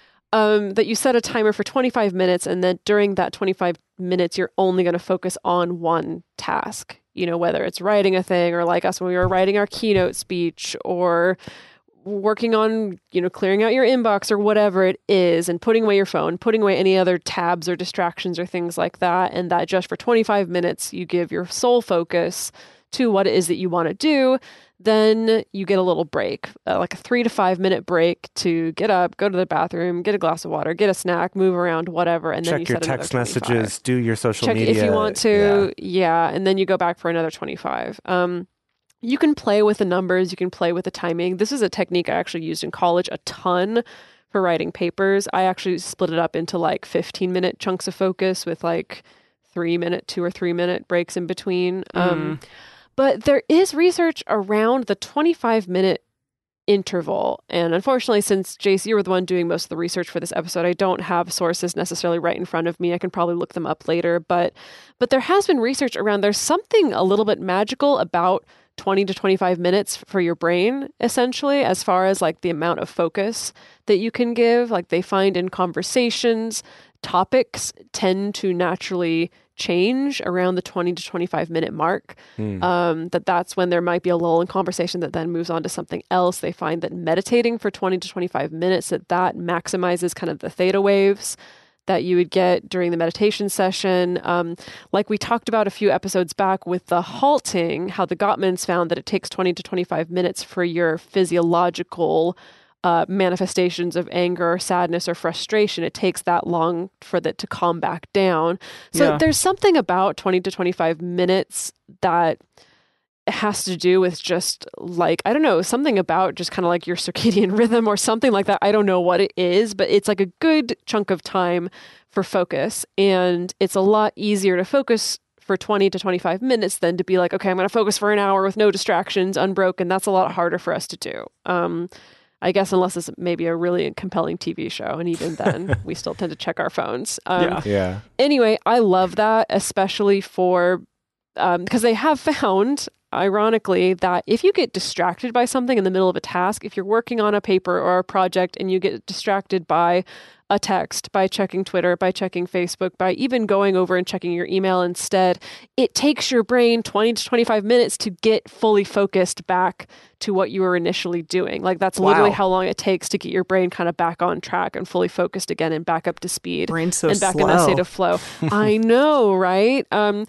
Um, that you set a timer for twenty-five minutes, and then during that twenty-five minutes, you're only going to focus on one task. You know, whether it's writing a thing, or like us when we were writing our keynote speech, or working on, you know, clearing out your inbox or whatever it is, and putting away your phone, putting away any other tabs or distractions or things like that. And that just for twenty-five minutes, you give your sole focus to what it is that you want to do. Then you get a little break, uh, like a three to five minute break to get up, go to the bathroom, get a glass of water, get a snack, move around, whatever. And then check you your set another text twenty-five. messages, do your social Check media. if you want to. Yeah. yeah. And then you go back for another twenty-five. Um, you can play with the numbers. You can play with the timing. This is a technique I actually used in college a ton for writing papers. I actually split it up into like fifteen minute chunks of focus with like three minute, two or three minute breaks in between. Mm. Um, But there is research around the twenty-five minute interval. And unfortunately, since Jace, you were the one doing most of the research for this episode, I don't have sources necessarily right in front of me. I can probably look them up later. But but there has been research around, there's something a little bit magical about twenty to twenty-five minutes for your brain, essentially, as far as like the amount of focus that you can give. Like they find in conversations, topics tend to naturally change around the twenty to twenty-five minute mark. Mm. Um, that that's when there might be a lull in conversation that then moves on to something else. They find that meditating for twenty to twenty-five minutes, that that maximizes kind of the theta waves that you would get during the meditation session. Um, like we talked about a few episodes back with the halting, how the Gottmans found that it takes twenty to twenty-five minutes for your physiological Uh, manifestations of anger or sadness or frustration. It takes that long for that to calm back down. So Yeah. there's something about twenty to twenty-five minutes that has to do with just like, I don't know, something about just kind of like your circadian rhythm or something like that. I don't know what it is, but it's like a good chunk of time for focus. And it's a lot easier to focus for twenty to twenty-five minutes than to be like, okay, I'm going to focus for an hour with no distractions, unbroken. That's a lot harder for us to do. Um, I guess unless it's maybe a really compelling T V show. And even then, we still tend to check our phones. Um, Yeah. Yeah. Anyway, I love that, especially for, um, because they have found, ironically, that if you get distracted by something in the middle of a task, if you're working on a paper or a project and you get distracted by a text, by checking Twitter, by checking Facebook, by even going over and checking your email instead, it takes your brain twenty to twenty-five minutes to get fully focused back to what you were initially doing. Like that's Wow. literally how long it takes to get your brain kind of back on track and fully focused again and back up to speed. Brain's so and back slow. in that state of flow. I know, right? Um,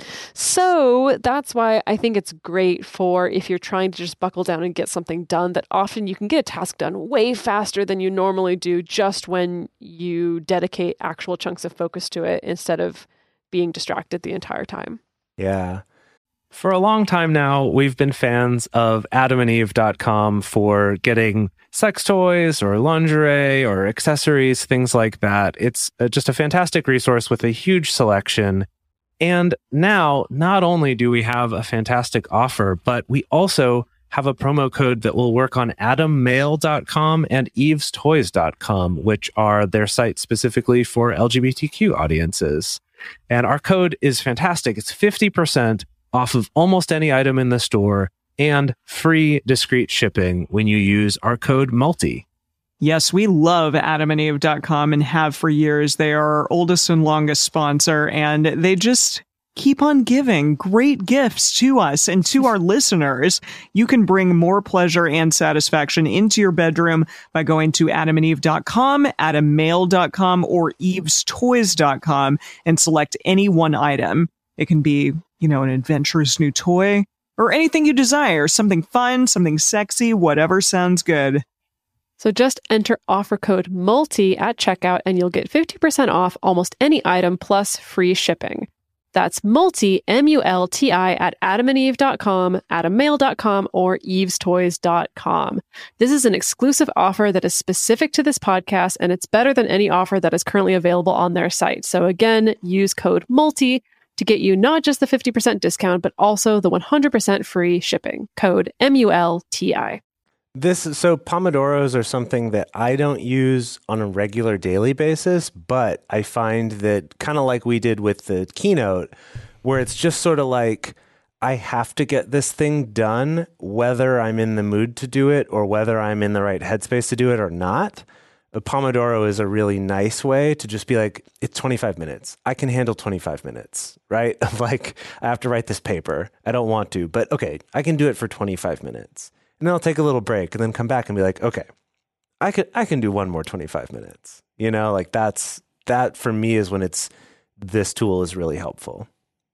so that's why I think it's great for if you're trying to just buckle down and get something done, that often you can get a task done way faster than you normally do just when you dedicate actual chunks of focus to it instead of being distracted the entire time. Yeah. For a long time now, we've been fans of adam and eve dot com for getting sex toys or lingerie or accessories, things like that. It's just a fantastic resource with a huge selection. And now, not only do we have a fantastic offer, but we also have a promo code that will work on adam mail dot com and eves toys dot com, which are their sites specifically for L G B T Q audiences. And our code is fantastic. It's fifty percent off of almost any item in the store and free discreet shipping when you use our code MULTI. Yes, we love adam and eve dot com and have for years. They are our oldest and longest sponsor, and they just keep on giving great gifts to us and to our listeners. You can bring more pleasure and satisfaction into your bedroom by going to adam and eve dot com, adam mail dot com, or eves toys dot com and select any one item. It can be, you know, an adventurous new toy or anything you desire, something fun, something sexy, whatever sounds good. So just enter offer code MULTI at checkout and you'll get fifty percent off almost any item plus free shipping. That's multi, M U L T I, at adam and eve dot com, adam mail dot com, or eves toys dot com. This is an exclusive offer that is specific to this podcast, and it's better than any offer that is currently available on their site. So again, use code MULTI to get you not just the fifty percent discount, but also the one hundred percent free shipping. Code M U L T I. This so Pomodoros are something that I don't use on a regular daily basis, but I find that kind of like we did with the keynote, where it's just sort of like I have to get this thing done, whether I'm in the mood to do it or whether I'm in the right headspace to do it or not. A Pomodoro is a really nice way to just be like, it's twenty-five minutes. I can handle twenty-five minutes, right? Like, I have to write this paper. I don't want to, but okay, I can do it for twenty-five minutes. And then I'll take a little break and then come back and be like, okay, I can I can do one more twenty-five minutes. You know, like that's that for me is when it's this tool is really helpful.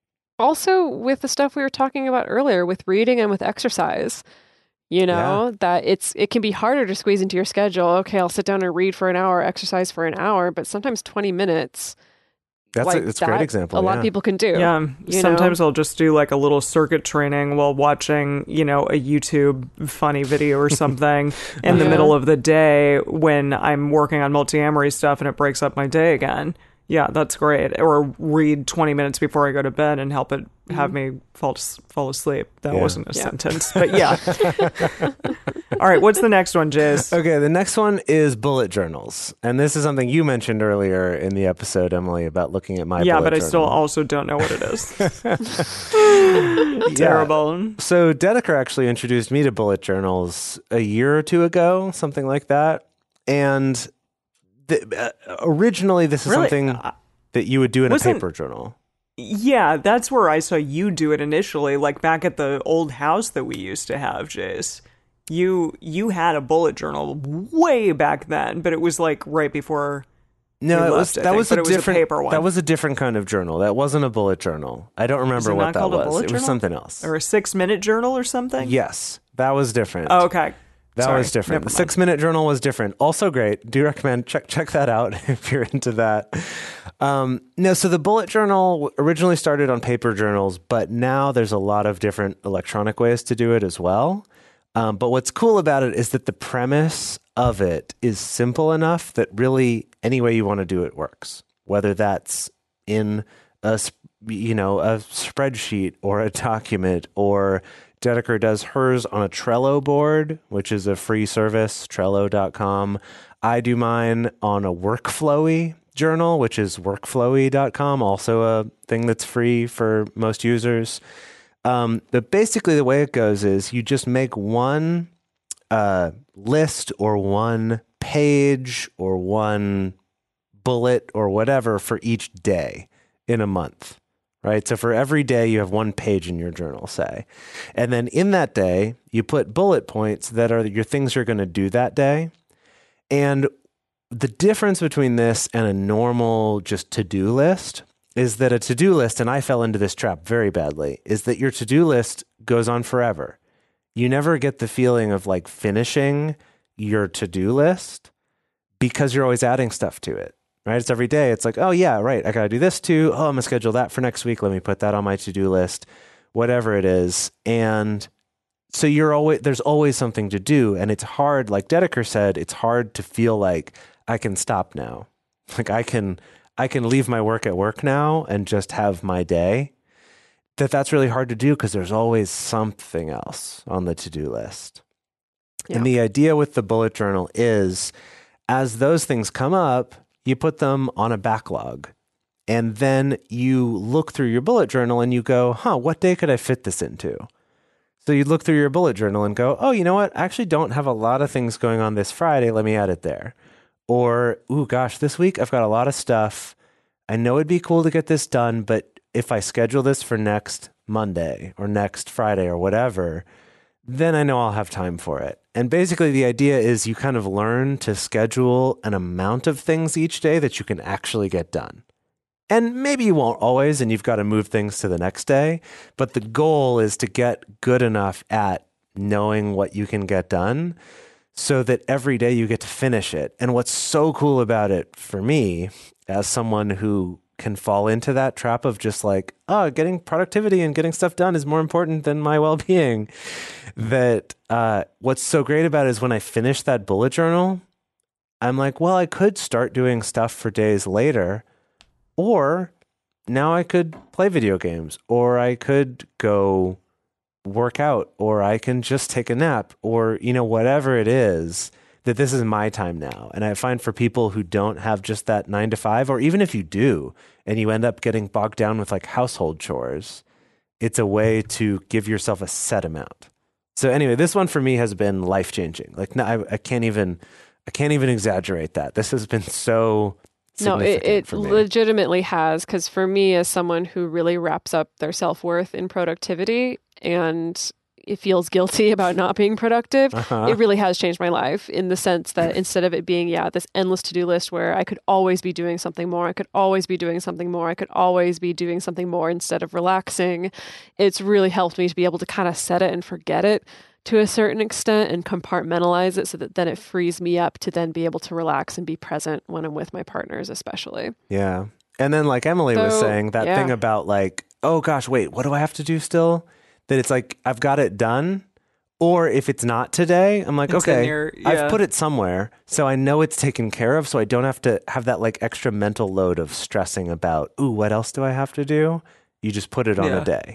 Also with the stuff we were talking about earlier with reading and with exercise, you know, yeah. that it's it can be harder to squeeze into your schedule. Okay, I'll sit down and read for an hour, exercise for an hour, but sometimes twenty minutes. That's like a, that's that, a great example. A lot yeah. of people can do. Yeah. Sometimes know? I'll just do like a little circuit training while watching, you know, a YouTube funny video or something in the yeah. middle of the day when I'm working on Multiamory stuff and it breaks up my day again. Yeah, that's great. Or read twenty minutes before I go to bed and help it have me fall fall asleep. That yeah. wasn't a yeah. sentence, but yeah. All right, what's the next one, Jace? Okay, the next one is bullet journals. And this is something you mentioned earlier in the episode, Emily, about looking at my yeah, bullet but I journal. still also don't know what it is. Terrible. Yeah. So Dedeker actually introduced me to bullet journals a year or two ago, something like that. And the, uh, originally, this is really? something uh, that you would do in a wasn't, paper journal. Yeah, that's where I saw you do it initially, like back at the old house that we used to have, Jace. You you had a bullet journal way back then, but it was like right before. No, it was left, that think, was a it was different a paper one. That was a different kind of journal. That wasn't a bullet journal. I don't remember what that was. It journal? was something else. Or a six minute journal or something. Yes, that was different. Oh, okay. That Sorry, was different. The mind. six minute journal was different. Also great. Do recommend check check that out if you're into that. Um, no, so the bullet journal originally started on paper journals, but now there's a lot of different electronic ways to do it as well. Um, but what's cool about it is that the premise of it is simple enough that really any way you want to do it works. Whether that's in a you know a spreadsheet or a document, or Dedeker does hers on a Trello board, which is a free service, trello dot com. I do mine on a Workflowy journal, which is workflowy dot com, also a thing that's free for most users. Um, but basically the way it goes is you just make one uh, list or one page or one bullet or whatever for each day in a month. Right. So for every day you have one page in your journal, say. And then in that day, you put bullet points that are your things you're going to do that day. And the difference between this and a normal just to-do list is that a to-do list, and I fell into this trap very badly, is that your to-do list goes on forever. You never get the feeling of like finishing your to-do list because you're always adding stuff to it. Right? It's every day. It's like, oh yeah, right. I got to do this too. Oh, I'm gonna schedule that for next week. Let me put that on my to-do list, whatever it is. And so you're always, there's always something to do. And it's hard, like Dedeker said, it's hard to feel like I can stop now. Like I can, I can leave my work at work now and just have my day. That that's really hard to do because there's always something else on the to-do list. Yeah. And the idea with the bullet journal is as those things come up, you put them on a backlog, and then you look through your bullet journal and you go, huh, what day could I fit this into? So you look through your bullet journal and go, oh, you know what? I actually don't have a lot of things going on this Friday. Let me add it there. Or, ooh, gosh, this week I've got a lot of stuff. I know it'd be cool to get this done, but if I schedule this for next Monday or next Friday or whatever, then I know I'll have time for it. And basically the idea is you kind of learn to schedule an amount of things each day that you can actually get done. And maybe you won't always, and you've got to move things to the next day. But the goal is to get good enough at knowing what you can get done so that every day you get to finish it. And what's so cool about it for me, as someone who can fall into that trap of just like, oh, getting productivity and getting stuff done is more important than my well-being, that uh, what's so great about it is when I finish that bullet journal, I'm like, well, I could start doing stuff for days later. Or now I could play video games, or I could go work out, or I can just take a nap, or, you know, whatever it is, that this is my time now. And I find for people who don't have just that nine to five, or even if you do, and you end up getting bogged down with like household chores, it's a way to give yourself a set amount. So anyway, this one for me has been life-changing. Like, no, I, I can't even, I can't even exaggerate that. This has been so No, it, it legitimately has, because for me, as someone who really wraps up their self-worth in productivity and it feels guilty about not being productive, uh-huh. it really has changed my life in the sense that instead of it being, yeah, this endless to-do list where I could always be doing something more, I could always be doing something more, I could always be doing something more instead of relaxing, it's really helped me to be able to kind of set it and forget it to a certain extent and compartmentalize it so that then it frees me up to then be able to relax and be present when I'm with my partners, especially. Yeah. And then like Emily so, was saying, that yeah. thing about like, oh gosh, wait, what do I have to do still? That it's like, I've got it done. Or if it's not today, I'm like, it's okay, your, yeah. I've put it somewhere. So I know it's taken care of. So I don't have to have that like extra mental load of stressing about, ooh, what else do I have to do? You just put it on yeah. a day.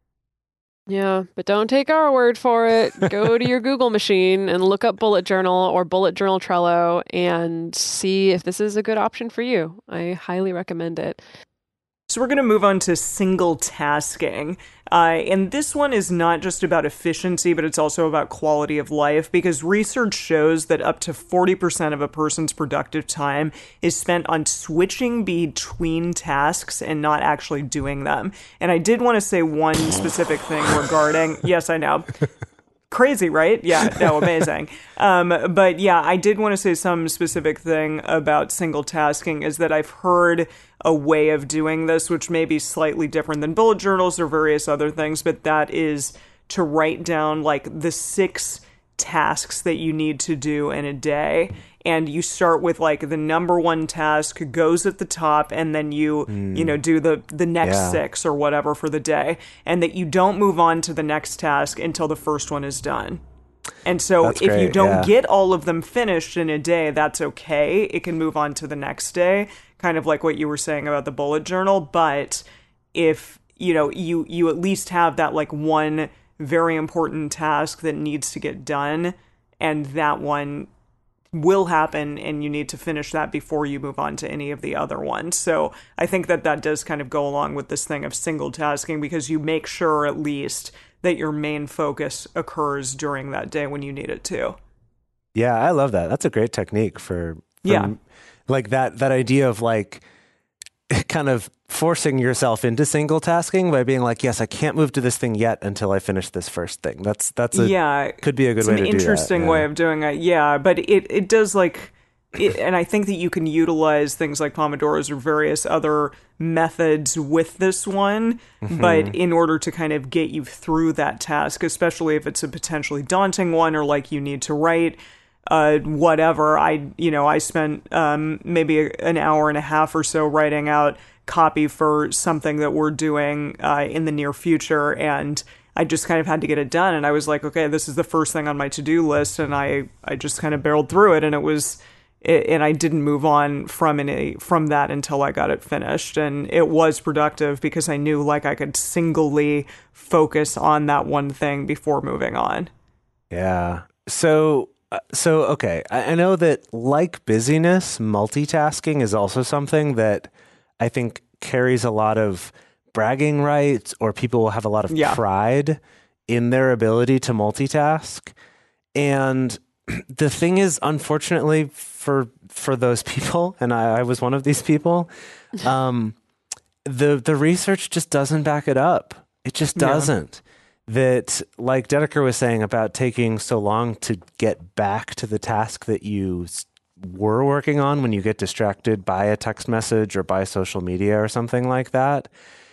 Yeah, but don't take our word for it. Go to your Google machine and look up Bullet Journal or Bullet Journal Trello and see if this is a good option for you. I highly recommend it. So we're going to move on to single tasking. Uh, and this one is not just about efficiency, but it's also about quality of life, because research shows that up to forty percent of a person's productive time is spent on switching between tasks and not actually doing them. And I did want to say one specific thing regarding, yes, I know. Crazy, right? Yeah, no, amazing. Um, but yeah, I did want to say some specific thing about single tasking is that I've heard a way of doing this, which may be slightly different than bullet journals or various other things, but that is to write down like the six tasks that you need to do in a day. And you start with like the number one task goes at the top, and then you, mm. you know, do the, the next yeah. six or whatever for the day, and that you don't move on to the next task until the first one is done. And so that's if great. you don't yeah. get all of them finished in a day, that's okay. It can move on to the next day, kind of like what you were saying about the bullet journal. But if, you know, you, you at least have that like one very important task that needs to get done, and that one will happen, and you need to finish that before you move on to any of the other ones. So I think that that does kind of go along with this thing of single tasking, because you make sure at least that your main focus occurs during that day when you need it to. Yeah, I love that. That's a great technique for, for yeah. like that, that idea of like kind of forcing yourself into single tasking by being like, yes, I can't move to this thing yet until I finish this first thing. That's, that's a, yeah, could be a good way to do that. It's an interesting yeah. way of doing it. Yeah. But it, it does like, it, and I think that you can utilize things like Pomodoros or various other methods with this one, mm-hmm. but in order to kind of get you through that task, especially if it's a potentially daunting one, or like you need to write Uh, whatever, I, you know, I spent um, maybe a, an hour and a half or so writing out copy for something that we're doing uh, in the near future, and I just kind of had to get it done. And I was like, okay, this is the first thing on my to-do list, and I, I just kind of barreled through it, and it was, it, and I didn't move on from any from that until I got it finished, and it was productive because I knew like I could singly focus on that one thing before moving on. Yeah. So. Uh, so, okay, I, I know that like busyness, multitasking is also something that I think carries a lot of bragging rights, or people will have a lot of yeah. pride in their ability to multitask. And the thing is, unfortunately for for those people, and I, I was one of these people, um, the the research just doesn't back it up. It just doesn't. Yeah. That, like Dedeker was saying about taking so long to get back to the task that you were working on when you get distracted by a text message or by social media or something like that.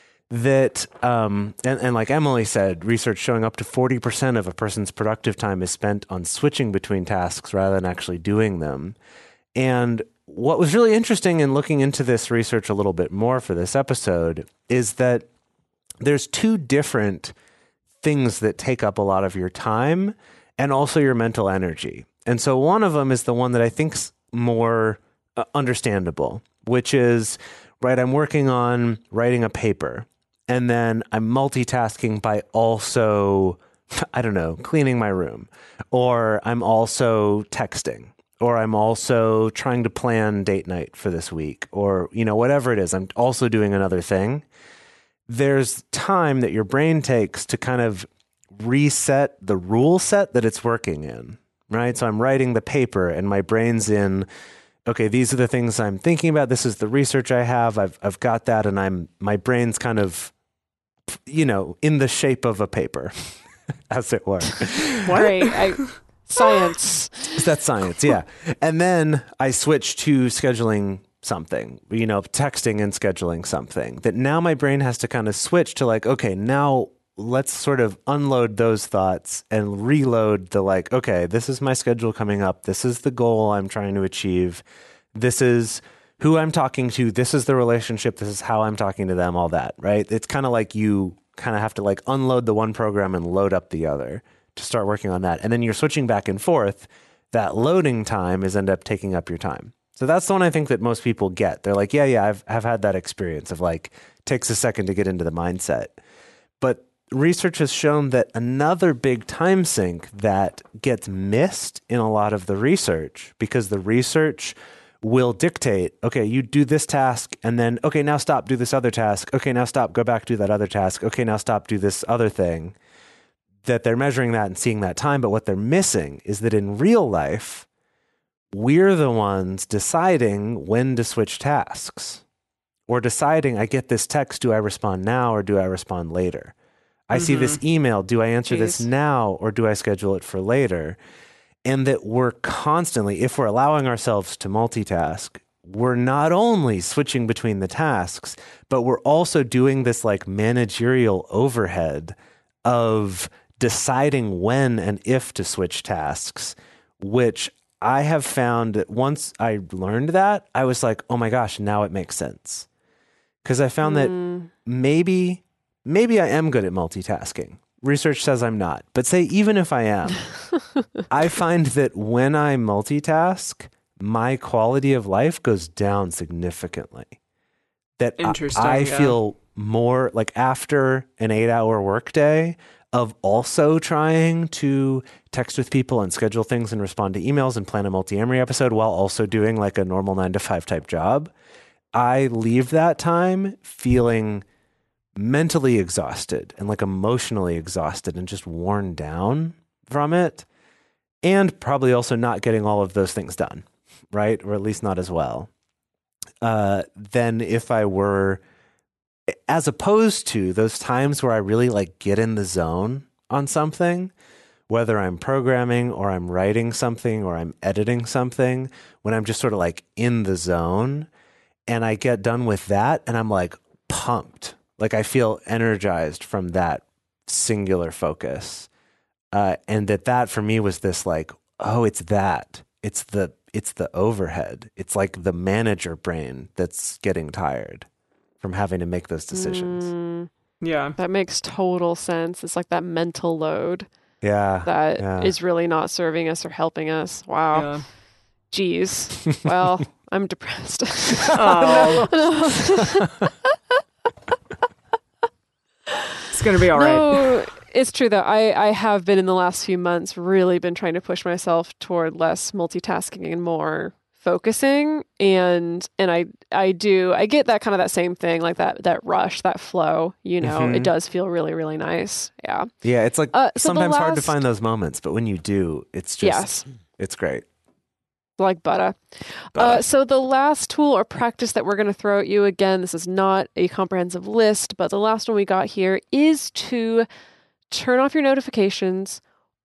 That, um, and, and like Emily said, research showing up to forty percent of a person's productive time is spent on switching between tasks rather than actually doing them. And what was really interesting in looking into this research a little bit more for this episode is that there's two different things that take up a lot of your time and also your mental energy. And so one of them is the one that I think's more uh, understandable, which is, right, I'm working on writing a paper. And then I'm multitasking by also, I don't know, cleaning my room, or I'm also texting, or I'm also trying to plan date night for this week, or, you know, whatever it is, I'm also doing another thing. There's time that your brain takes to kind of reset the rule set that it's working in, right? So I'm writing the paper and my brain's in, okay, these are the things I'm thinking about. This is the research I have. I've I've got that, and I'm my brain's kind of, you know, in the shape of a paper, as it were. Great. I, science. That's science, yeah. And then I switch to scheduling something, you know, texting and scheduling something. That now my brain has to kind of switch to like, okay, now let's sort of unload those thoughts and reload the like, okay, this is my schedule coming up. This is the goal I'm trying to achieve. This is who I'm talking to. This is the relationship. This is how I'm talking to them, all that, right? It's kind of like you kind of have to like unload the one program and load up the other to start working on that. And then you're switching back and forth. That loading time is end up taking up your time. So that's the one I think that most people get. They're like, yeah, yeah, I've, I've had that experience of like, takes a second to get into the mindset. But research has shown that another big time sink that gets missed in a lot of the research, because the research will dictate, okay, you do this task and then, okay, now stop, do this other task. Okay, now stop, go back, do that other task. Okay, now stop, do this other thing. That they're measuring that and seeing that time. But what they're missing is that in real life, we're the ones deciding when to switch tasks, or deciding, I get this text, do I respond now or do I respond later? I mm-hmm. see this email, do I answer Jeez. this now or do I schedule it for later? And that we're constantly, if we're allowing ourselves to multitask, we're not only switching between the tasks, but we're also doing this like managerial overhead of deciding when and if to switch tasks, which I have found that once I learned that, I was like, oh my gosh, now it makes sense. Because I found mm. that maybe, maybe I am good at multitasking. Research says I'm not. But say, even if I am, I find that when I multitask, my quality of life goes down significantly. That Interesting, I, I yeah. feel more like after an eight hour workday of also trying to text with people and schedule things and respond to emails and plan a Multi-Amory episode while also doing like a normal nine to five type job, I leave that time feeling mentally exhausted and like emotionally exhausted and just worn down from it, and probably also not getting all of those things done, right? Or at least not as well. Uh, than if I were, as opposed to those times where I really like get in the zone on something, whether I'm programming or I'm writing something or I'm editing something, when I'm just sort of like in the zone and I get done with that and I'm like pumped. Like I feel energized from that singular focus. Uh, and that that for me was this like, oh, it's that. It's the, it's the overhead. It's like the manager brain that's getting tired from having to make those decisions. Mm, yeah. That makes total sense. It's like that mental load. Yeah. That yeah. is really not serving us or helping us. Wow. Yeah. Jeez. Well, I'm depressed. Oh. No. It's going to be all right. No, it's true though. I, I have been in the last few months really been trying to push myself toward less multitasking and more focusing. And and I I do, I get that kind of that same thing, like that that rush, that flow, you know, mm-hmm. It does feel really, really nice. Yeah. Yeah, it's like uh, so sometimes last... hard to find those moments, but when you do, it's just, yes. It's great. Like butter. butter. Uh, so the last tool or practice that we're going to throw at you, again, this is not a comprehensive list, but the last one we got here is to turn off your notifications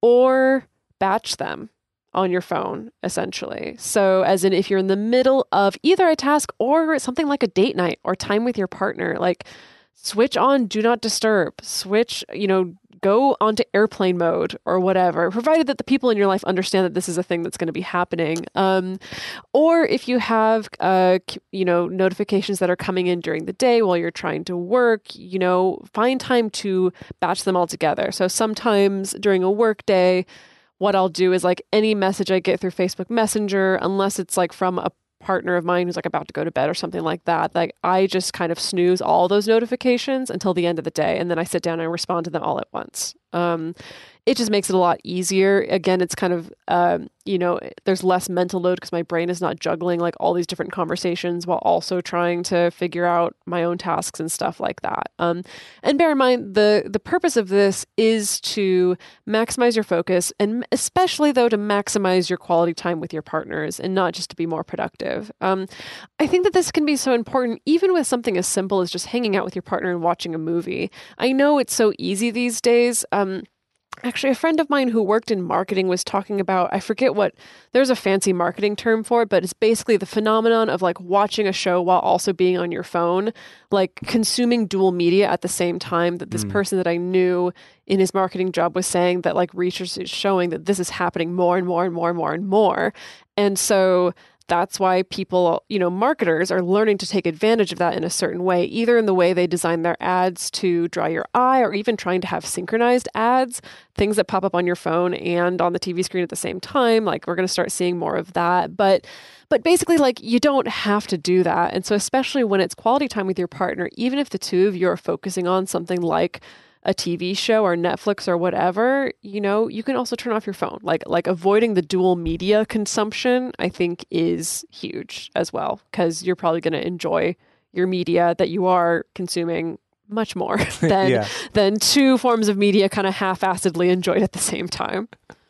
or batch them on your phone, essentially. So as in if you're in the middle of either a task or something like a date night or time with your partner, like switch on do not disturb, switch, you know, go onto airplane mode or whatever, provided that the people in your life understand that this is a thing that's going to be happening. Um, or if you have, uh, you know, notifications that are coming in during the day while you're trying to work, you know, find time to batch them all together. So sometimes during a work day, what I'll do is like any message I get through Facebook Messenger, unless it's like from a partner of mine who's like about to go to bed or something like that, like I just kind of snooze all those notifications until the end of the day. And then I sit down and I respond to them all at once. Um, it just makes it a lot easier. Again, it's kind of, um, you know, there's less mental load because my brain is not juggling like all these different conversations while also trying to figure out my own tasks and stuff like that. Um, and bear in mind, the, the purpose of this is to maximize your focus and especially though to maximize your quality time with your partners and not just to be more productive. Um, I think that this can be so important even with something as simple as just hanging out with your partner and watching a movie. I know it's so easy these days. Um, Actually, a friend of mine who worked in marketing was talking about, I forget what, there's a fancy marketing term for it, but it's basically the phenomenon of like watching a show while also being on your phone, like consuming dual media at the same time. That this mm. person that I knew in his marketing job was saying that like research is showing that this is happening more and more and more and more and more. And so that's why people, you know, marketers are learning to take advantage of that in a certain way, either in the way they design their ads to draw your eye or even trying to have synchronized ads, things that pop up on your phone and on the T V screen at the same time. Like we're going to start seeing more of that. But but basically, like you don't have to do that. And so especially when it's quality time with your partner, even if the two of you are focusing on something like a T V show or Netflix or whatever, you know, you can also turn off your phone. Like like avoiding the dual media consumption, I think, is huge as well, because you're probably going to enjoy your media that you are consuming much more than yeah. than two forms of media kind of half-assedly enjoyed at the same time.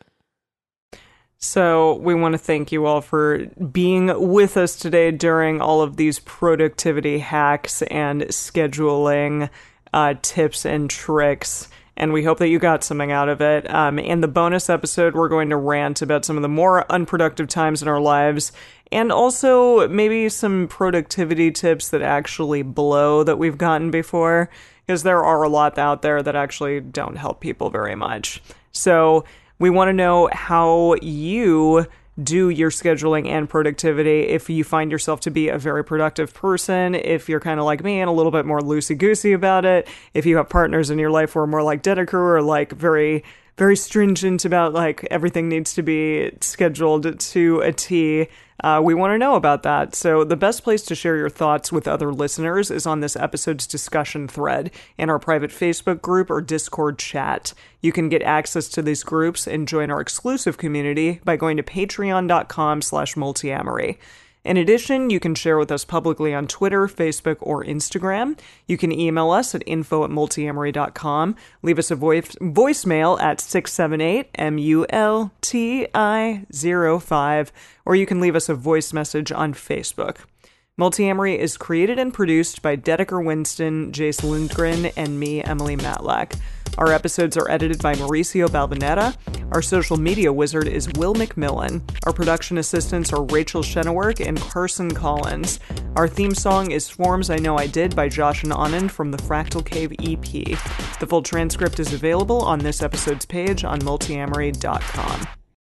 So we want to thank you all for being with us today during all of these productivity hacks and scheduling Uh, tips and tricks, and we hope that you got something out of it. Um, in the bonus episode, we're going to rant about some of the more unproductive times in our lives, and also maybe some productivity tips that actually blow that we've gotten before, because there are a lot out there that actually don't help people very much. So we want to know how you do your scheduling and productivity. If you find yourself to be a very productive person, if you're kind of like me and a little bit more loosey-goosey about it, if you have partners in your life who are more like Dedeker or like very, very stringent about like everything needs to be scheduled to a T, uh, we want to know about that. So the best place to share your thoughts with other listeners is on this episode's discussion thread in our private Facebook group or Discord chat. You can get access to these groups and join our exclusive community by going to patreon.com slash multiamory. In addition, you can share with us publicly on Twitter, Facebook, or Instagram. You can email us at info at multiamory dot com. Leave us a voice voicemail at six seven eight M U L T I zero five, or you can leave us a voice message on Facebook. Multiamory is created and produced by Dedeker Winston, Jace Lindgren, and me, Emily Matlack. Our episodes are edited by Mauricio Balvanera. Our social media wizard is Will McMillan. Our production assistants are Rachel Shennewerk and Carson Collins. Our theme song is Forms I Know I Did by Josh and Anand from the Fractal Cave E P. The full transcript is available on this episode's page on multiamory dot com.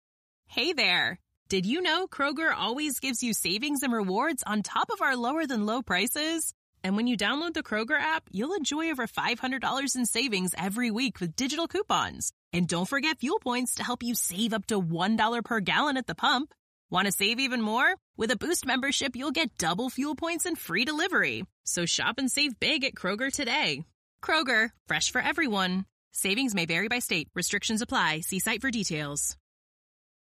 Hey there! Did you know Kroger always gives you savings and rewards on top of our lower-than-low prices? And when you download the Kroger app, you'll enjoy over five hundred dollars in savings every week with digital coupons. And don't forget fuel points to help you save up to one dollar per gallon at the pump. Want to save even more? With a Boost membership, you'll get double fuel points and free delivery. So shop and save big at Kroger today. Kroger, fresh for everyone. Savings may vary by state. Restrictions apply. See site for details.